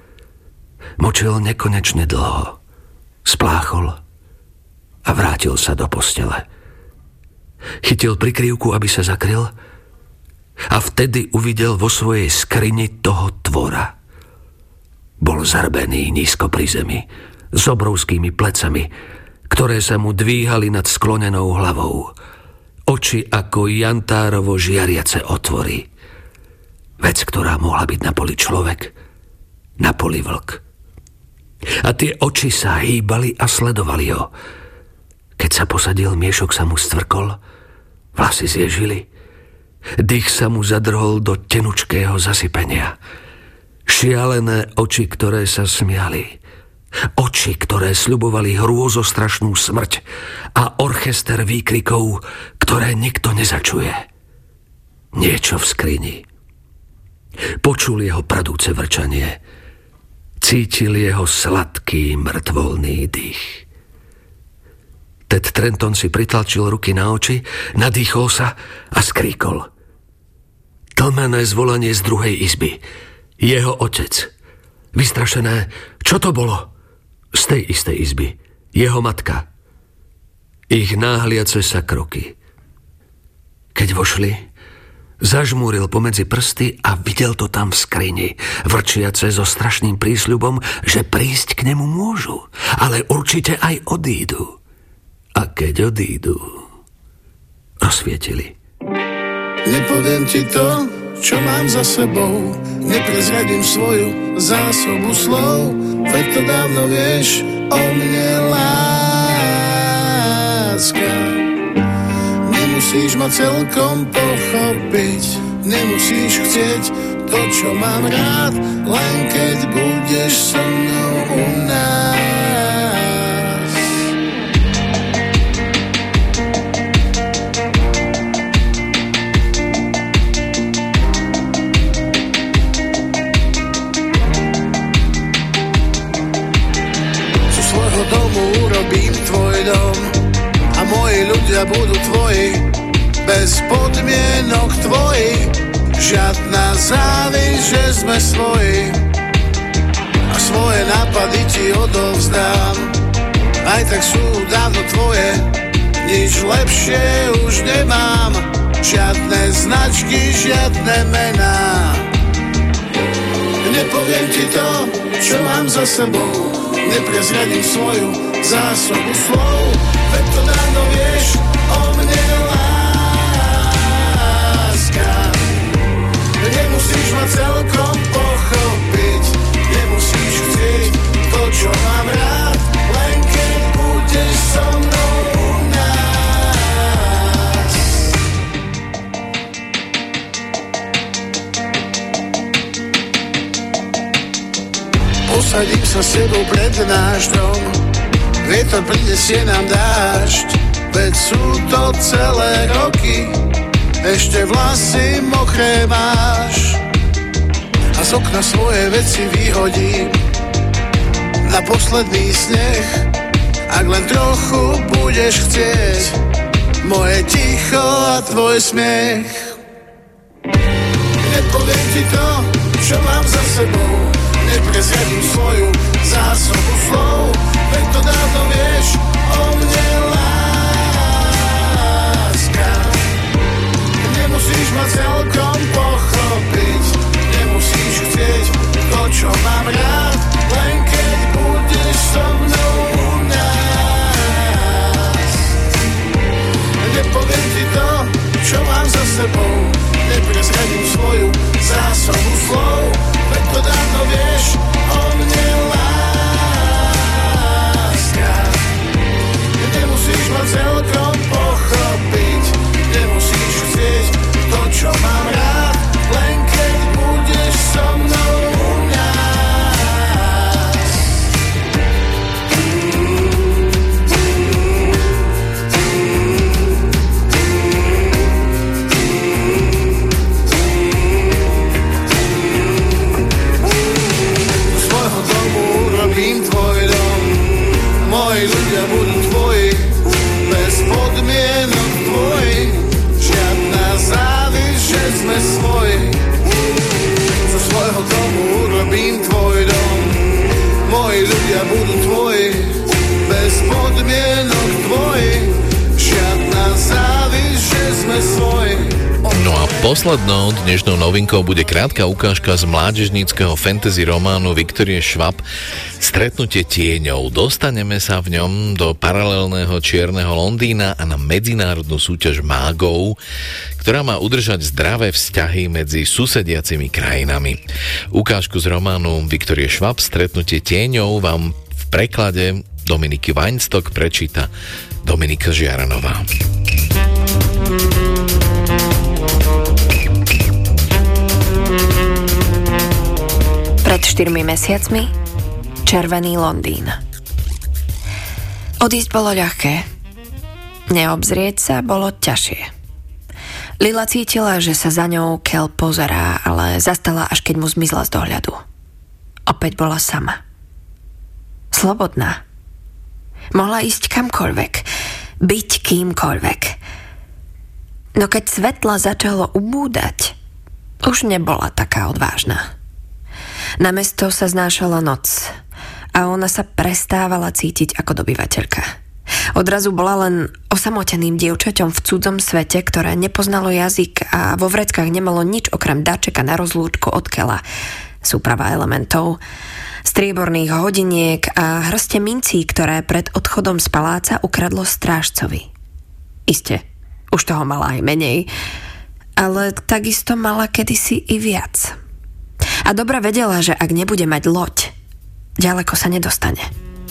Močil nekonečne dlho. Spláchol a vrátil sa do postele. Chytil prikryvku, aby sa zakryl, a vtedy uvidel vo svojej skrini toho tvora. Bol zarbený nízko pri zemi, s obrovskými plecami, ktoré sa mu dvíhali nad sklonenou hlavou. Oči ako jantárovo žiariace otvory. Vec, ktorá mohla byť na poli človek, na poli vlk. A tie oči sa hýbali a sledovali ho. Keď sa posadil, miešok sa mu stvrkol, vlasy zježili, dých sa mu zadrhol do tenučkého zasypenia. Šialené oči, ktoré sa smiali. Oči, ktoré sľubovali hrôzostrašnú smrť a orchester výkrikov, ktoré nikto nezačuje. Niečo v skrini. Počul jeho pradúce vrčanie. Cítil jeho sladký mŕtvolný dých. Ted Trenton si pritlačil ruky na oči, nadýchol sa a skríkol. Tlmené zvolanie z druhej izby. Jeho otec. Vystrašené, čo to bolo? Z tej istej izby. Jeho matka. Ich náhliace sa kroky. Keď vošli, zažmúril pomedzi prsty a videl to tam v skrini, vrčiace so strašným prísľubom, že prísť k nemu môžu, ale určite aj odídu. A keď odídu, rozsvietili. Nepoviem ti to, čo mám za sebou, neprezradím svoju zásobu slov, veď to dávno vieš o mne, láska. Nemusíš ma celkom pochopiť, nemusíš chcieť to, čo mám rád, len keď budeš so mnou u nás. Urobím tvoj dom a moji ľudia budú tvoji, bez podmienok tvoji, žiadna závisť, že sme svoji a svoje nápady ti odovzdám, aj tak sú dávno tvoje, Nič lepšie už nemám, žiadne značky, žiadne mená. Nepoviem ti to, čo mám za sebou, neprezradím svoju zásobu slov, veď to dávno vieš o mne, láska. Nemusíš ma celkom pochopiť, nemusíš chcieť to, čo mám rád, len keď budeš so mnou u nás. Posadím sa s tebou pred náš dom, vietor prinesie nám dážď, veď sú to celé roky, ešte vlasy mokré máš. A z okna svoje veci vyhodím na posledný sneh, ak len trochu budeš chcieť moje ticho a tvoj smiech. Nepoviem ti to, čo mám za sebou, neprezradím svoju zásobu slov, veď to dávno vieš o mne, láska. Nemusíš ma celkom pochopiť, nemusíš chcieť to, čo mám rád, len keď budeš so mnou u nás. Nepoviem ti to, čo mám za sebou, neprezradím svoju zásobu slov, veď to dávno vieš o mne, láska. Nemusíš ma celkom pochopiť, nemusíš chcieť to, čo mám rád, len keď budeš so mnou u nás. Z svojho domu urobím tvoj dom, moji ľudia budú tvoji, bez podmienok tvoji, žiadna závisť, že sme svoji. Zo svojho domu urobím tvoj dom, moji ľudia budú tvoji, bez podmienok tvoji, žiadna závisť, že sme svoji. No a poslednou dnešnou novinkou bude krátka ukážka z mládežníckeho fantasy románu Viktorie Schwab Stretnutie tieňov. Dostaneme sa v ňom do paralelného čierneho Londýna a na medzinárodnú súťaž mágov, ktorá má udržať zdravé vzťahy medzi susediacimi krajinami. Ukážku z románu Viktorie Schwab Stretnutie tieňov vám v preklade Dominiky Weinstock prečíta Dominika Žiaranová. Pred 4 mesiacmi červený Londýn. Odísť bolo ľahké, neobzrieť sa bolo ťažšie. Lila cítila, že sa za ňou Kel pozerá, ale zastala, až keď mu zmizla z dohľadu. Opäť bola sama. Slobodná. Mohla ísť kamkoľvek, byť kýmkoľvek. No keď svetla začalo ubúdať, už nebola taká odvážna. Na mesto sa znášala noc a ona sa prestávala cítiť ako dobyvateľka. Odrazu bola len osamoteným dievčaťom v cudzom svete, ktoré nepoznalo jazyk a vo vreckách nemalo nič okrem dáčeka na rozlúčku od Kela, súprava elementov, strieborných hodiniek a hrste mincí, ktoré pred odchodom z paláca ukradlo strážcovi. Iste, už toho mala aj menej, ale takisto mala kedysi i viac. A dobre vedela, že ak nebude mať loď, ďaleko sa nedostane.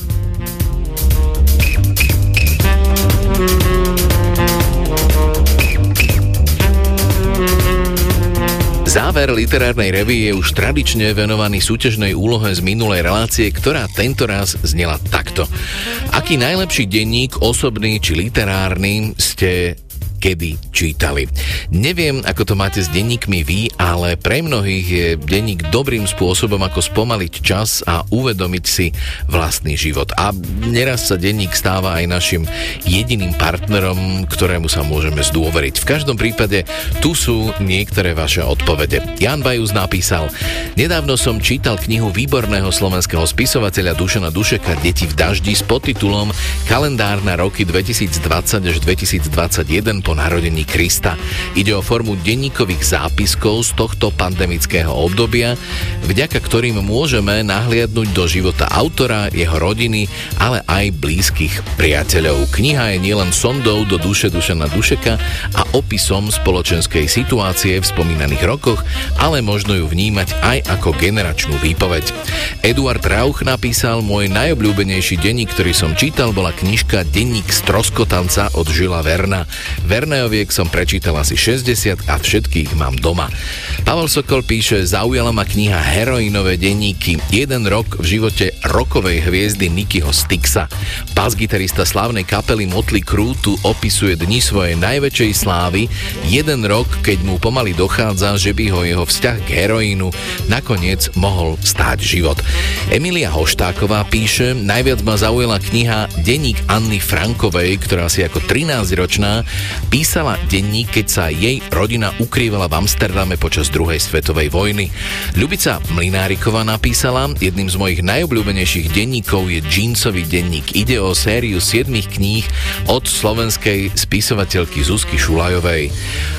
Záver literárnej revue je už tradične venovaný súťažnej úlohe z minulej relácie, ktorá tentoraz znela takto. Aký najlepší denník, osobný či literárny, ste kedy čítali. Neviem, ako to máte s denníkmi vy, ale pre mnohých je denník dobrým spôsobom, ako spomaliť čas a uvedomiť si vlastný život. A neraz sa denník stáva aj našim jediným partnerom, ktorému sa môžeme zdôveriť. V každom prípade tu sú niektoré vaše odpovede. Jan Bajus napísal: nedávno som čítal knihu výborného slovenského spisovateľa Dušana Dušeka Deti v daždi s podtitulom Kalendár na roky 2020 až 2021 po narodení Krista. Ide o formu denníkových zápiskov z tohto pandemického obdobia, vďaka ktorým môžeme nahliadnúť do života autora, jeho rodiny, ale aj blízkych priateľov. Kniha je nielen sondou do duše Dušana Dušeka a opisom spoločenskej situácie v spomínaných rokoch, ale možno ju vnímať aj ako generačnú výpoveď. Eduard Rauch napísal: môj najobľúbenejší denník, ktorý som čítal, bola knižka Denník stroskotanca od Žila Verna. Verneoviek som prečítal asi 60 a všetkých mám doma. Pavel Sokol píše: zaujala ma kniha Heroinové denníky. Jeden rok v živote rockovej hviezdy Nickyho Styxa. Bas-gitarista slávnej kapely Motley Crue tu opisuje dni svojej najväčšej slávy. Jeden rok, keď mu pomaly dochádza, že by ho jeho vzťah k heroínu nakoniec mohol stáť život. Emilia Hoštáková píše: najviac ma zaujala kniha Denník Anny Frankovej, ktorá si ako 13-ročná písala denník, keď sa jej rodina ukrývala v Amsterdame počas druhej svetovej vojny. Ľubica Mlynáriková napísala: jedným z mojich najobľúbenejších denníkov je Jeansový denník. Ide o sériu 7 kníh od slovenskej spisovateľky Zuzky Šulajovej.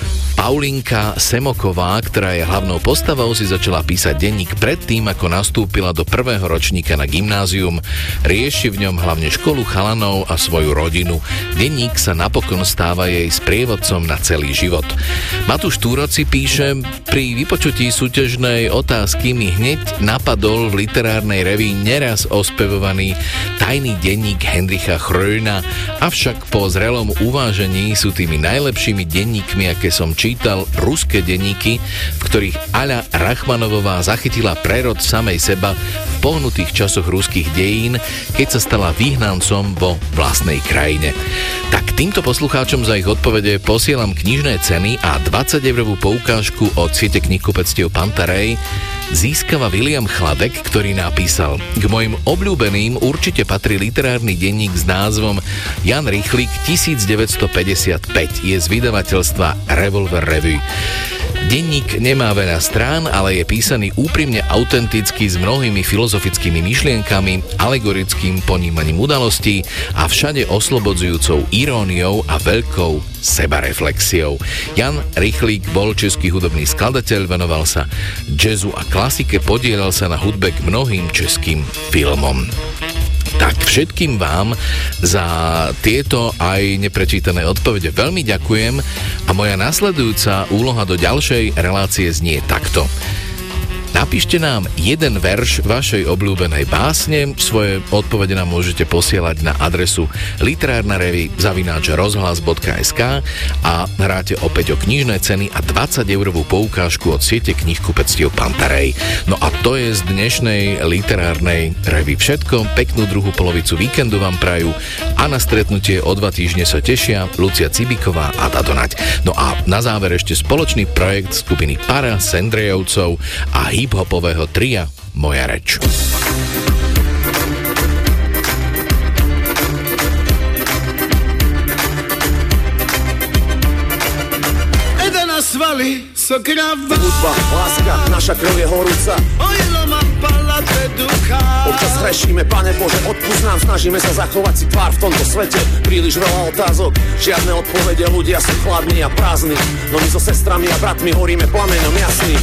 Paulinka Semoková, ktorá je hlavnou postavou, si začala písať denník predtým, ako nastúpila do prvého ročníka na gymnázium. Rieši v ňom hlavne školu, chalanov a svoju rodinu. Denník sa napokon stáva jej sprievodcom na celý život. Matúš Túroci píše: pri vypočutí súťažnej otázky mi hneď napadol v literárnej revii neraz ospevovaný tajný denník Hendricha Chröna, avšak po zrelom uvážení sú tými najlepšími denníkmi, aké som čítal, ruské denníky, v ktorých Aľa Rachmanovová zachytila prerod samej seba v pohnutých časoch ruských dejín, keď sa stala vyhnancom vo vlastnej krajine. Tak týmto poslucháčom za ich odpovede posielam knižné ceny a 20-eurovú poukážku od siete knihkupectiev Pantarej získava William Chladek, ktorý napísal: k mojim obľúbeným určite patrí literárny denník s názvom Jan Rychlík 1955. Je z vydavateľstva Revolver Revue. Denník nemá veľa strán, ale je písaný úprimne autenticky s mnohými filozofickými myšlienkami, alegorickým ponímaním udalostí a všade oslobodzujúcou iróniou a veľkou sebareflexiou. Jan Rychlík bol český hudobný skladateľ, venoval sa jazzu a klasike, podielal sa na hudbe k mnohým českým filmom. Tak všetkým vám za tieto aj neprečítané odpovede veľmi ďakujem a moja nasledujúca úloha do ďalšej relácie znie takto. Napíšte nám jeden verš vašej obľúbenej básne. Svoje odpovede nám môžete posielať na adresu literarnarevi@rozhlas.sk a hráte opäť o knižné ceny a 20-eurovú poukážku od siete knihkupectiev Pantarej. No a to je z dnešnej literárnej revy všetko. Peknú druhú polovicu víkendu vám prajú a na stretnutie o 2 týždne sa tešia Lucia Cibiková a Dado Naď. No a na záver ešte spoločný projekt skupiny Para s Endrejovcov a hip-hopového tria Moja reč. Ede na svaly, sokra hudba, láska, naša krv je horúca. Ojlo mám palaté ducha. Občas hrešíme, Pane Bože, odpusť nám, snažíme sa zachovať si tvár v tomto svete. Príliš veľa otázok, žiadne odpovede, ľudia sú chladní a prázdni. No my so sestrami a bratmi horíme plameňom jasný.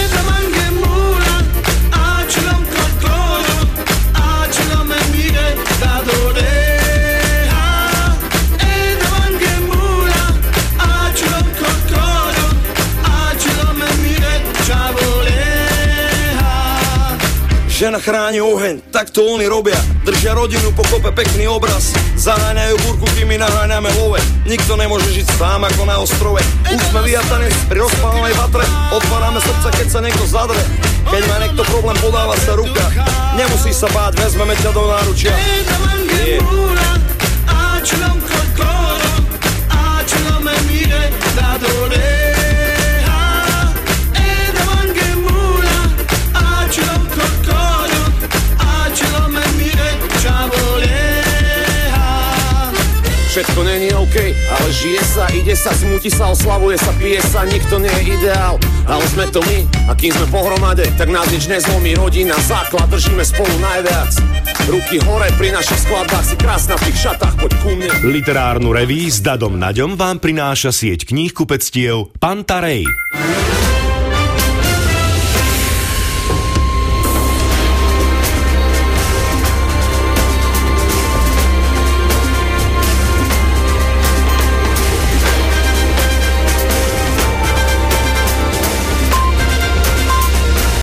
Žena chráni oheň, tak to oni robia. Držia rodinu pokope, pekný obraz. Zaháňajú búrku, kým my naháňame love. Nikto nemôže žiť sám ako na ostrove. Už sme vyjataní pri rozpálenej vatre. Otvárame srdce, keď sa niekto zadre. Keď má niekto problém, podáva sa ruka. Nemusíš sa báť, vezmeme ťa do náručia. Yeah. da doleha ed anche mula acelo coccodo acelo me mire čavoleha. Všetko není OK, ale žije sa, ide sa, smúti sa, oslavuje sa, pije sa, nikto nie je ideál, ale sme to my, a kým sme pohromade, tak nás nič nezlomí, rodina, základ, držíme spolu najviac. Ruky hore pri našich skladbách, si krásna v tých šatách, poď ku mne. Literárnu reví s Dadom Naďom vám prináša sieť kníhkupectiev Pantarej.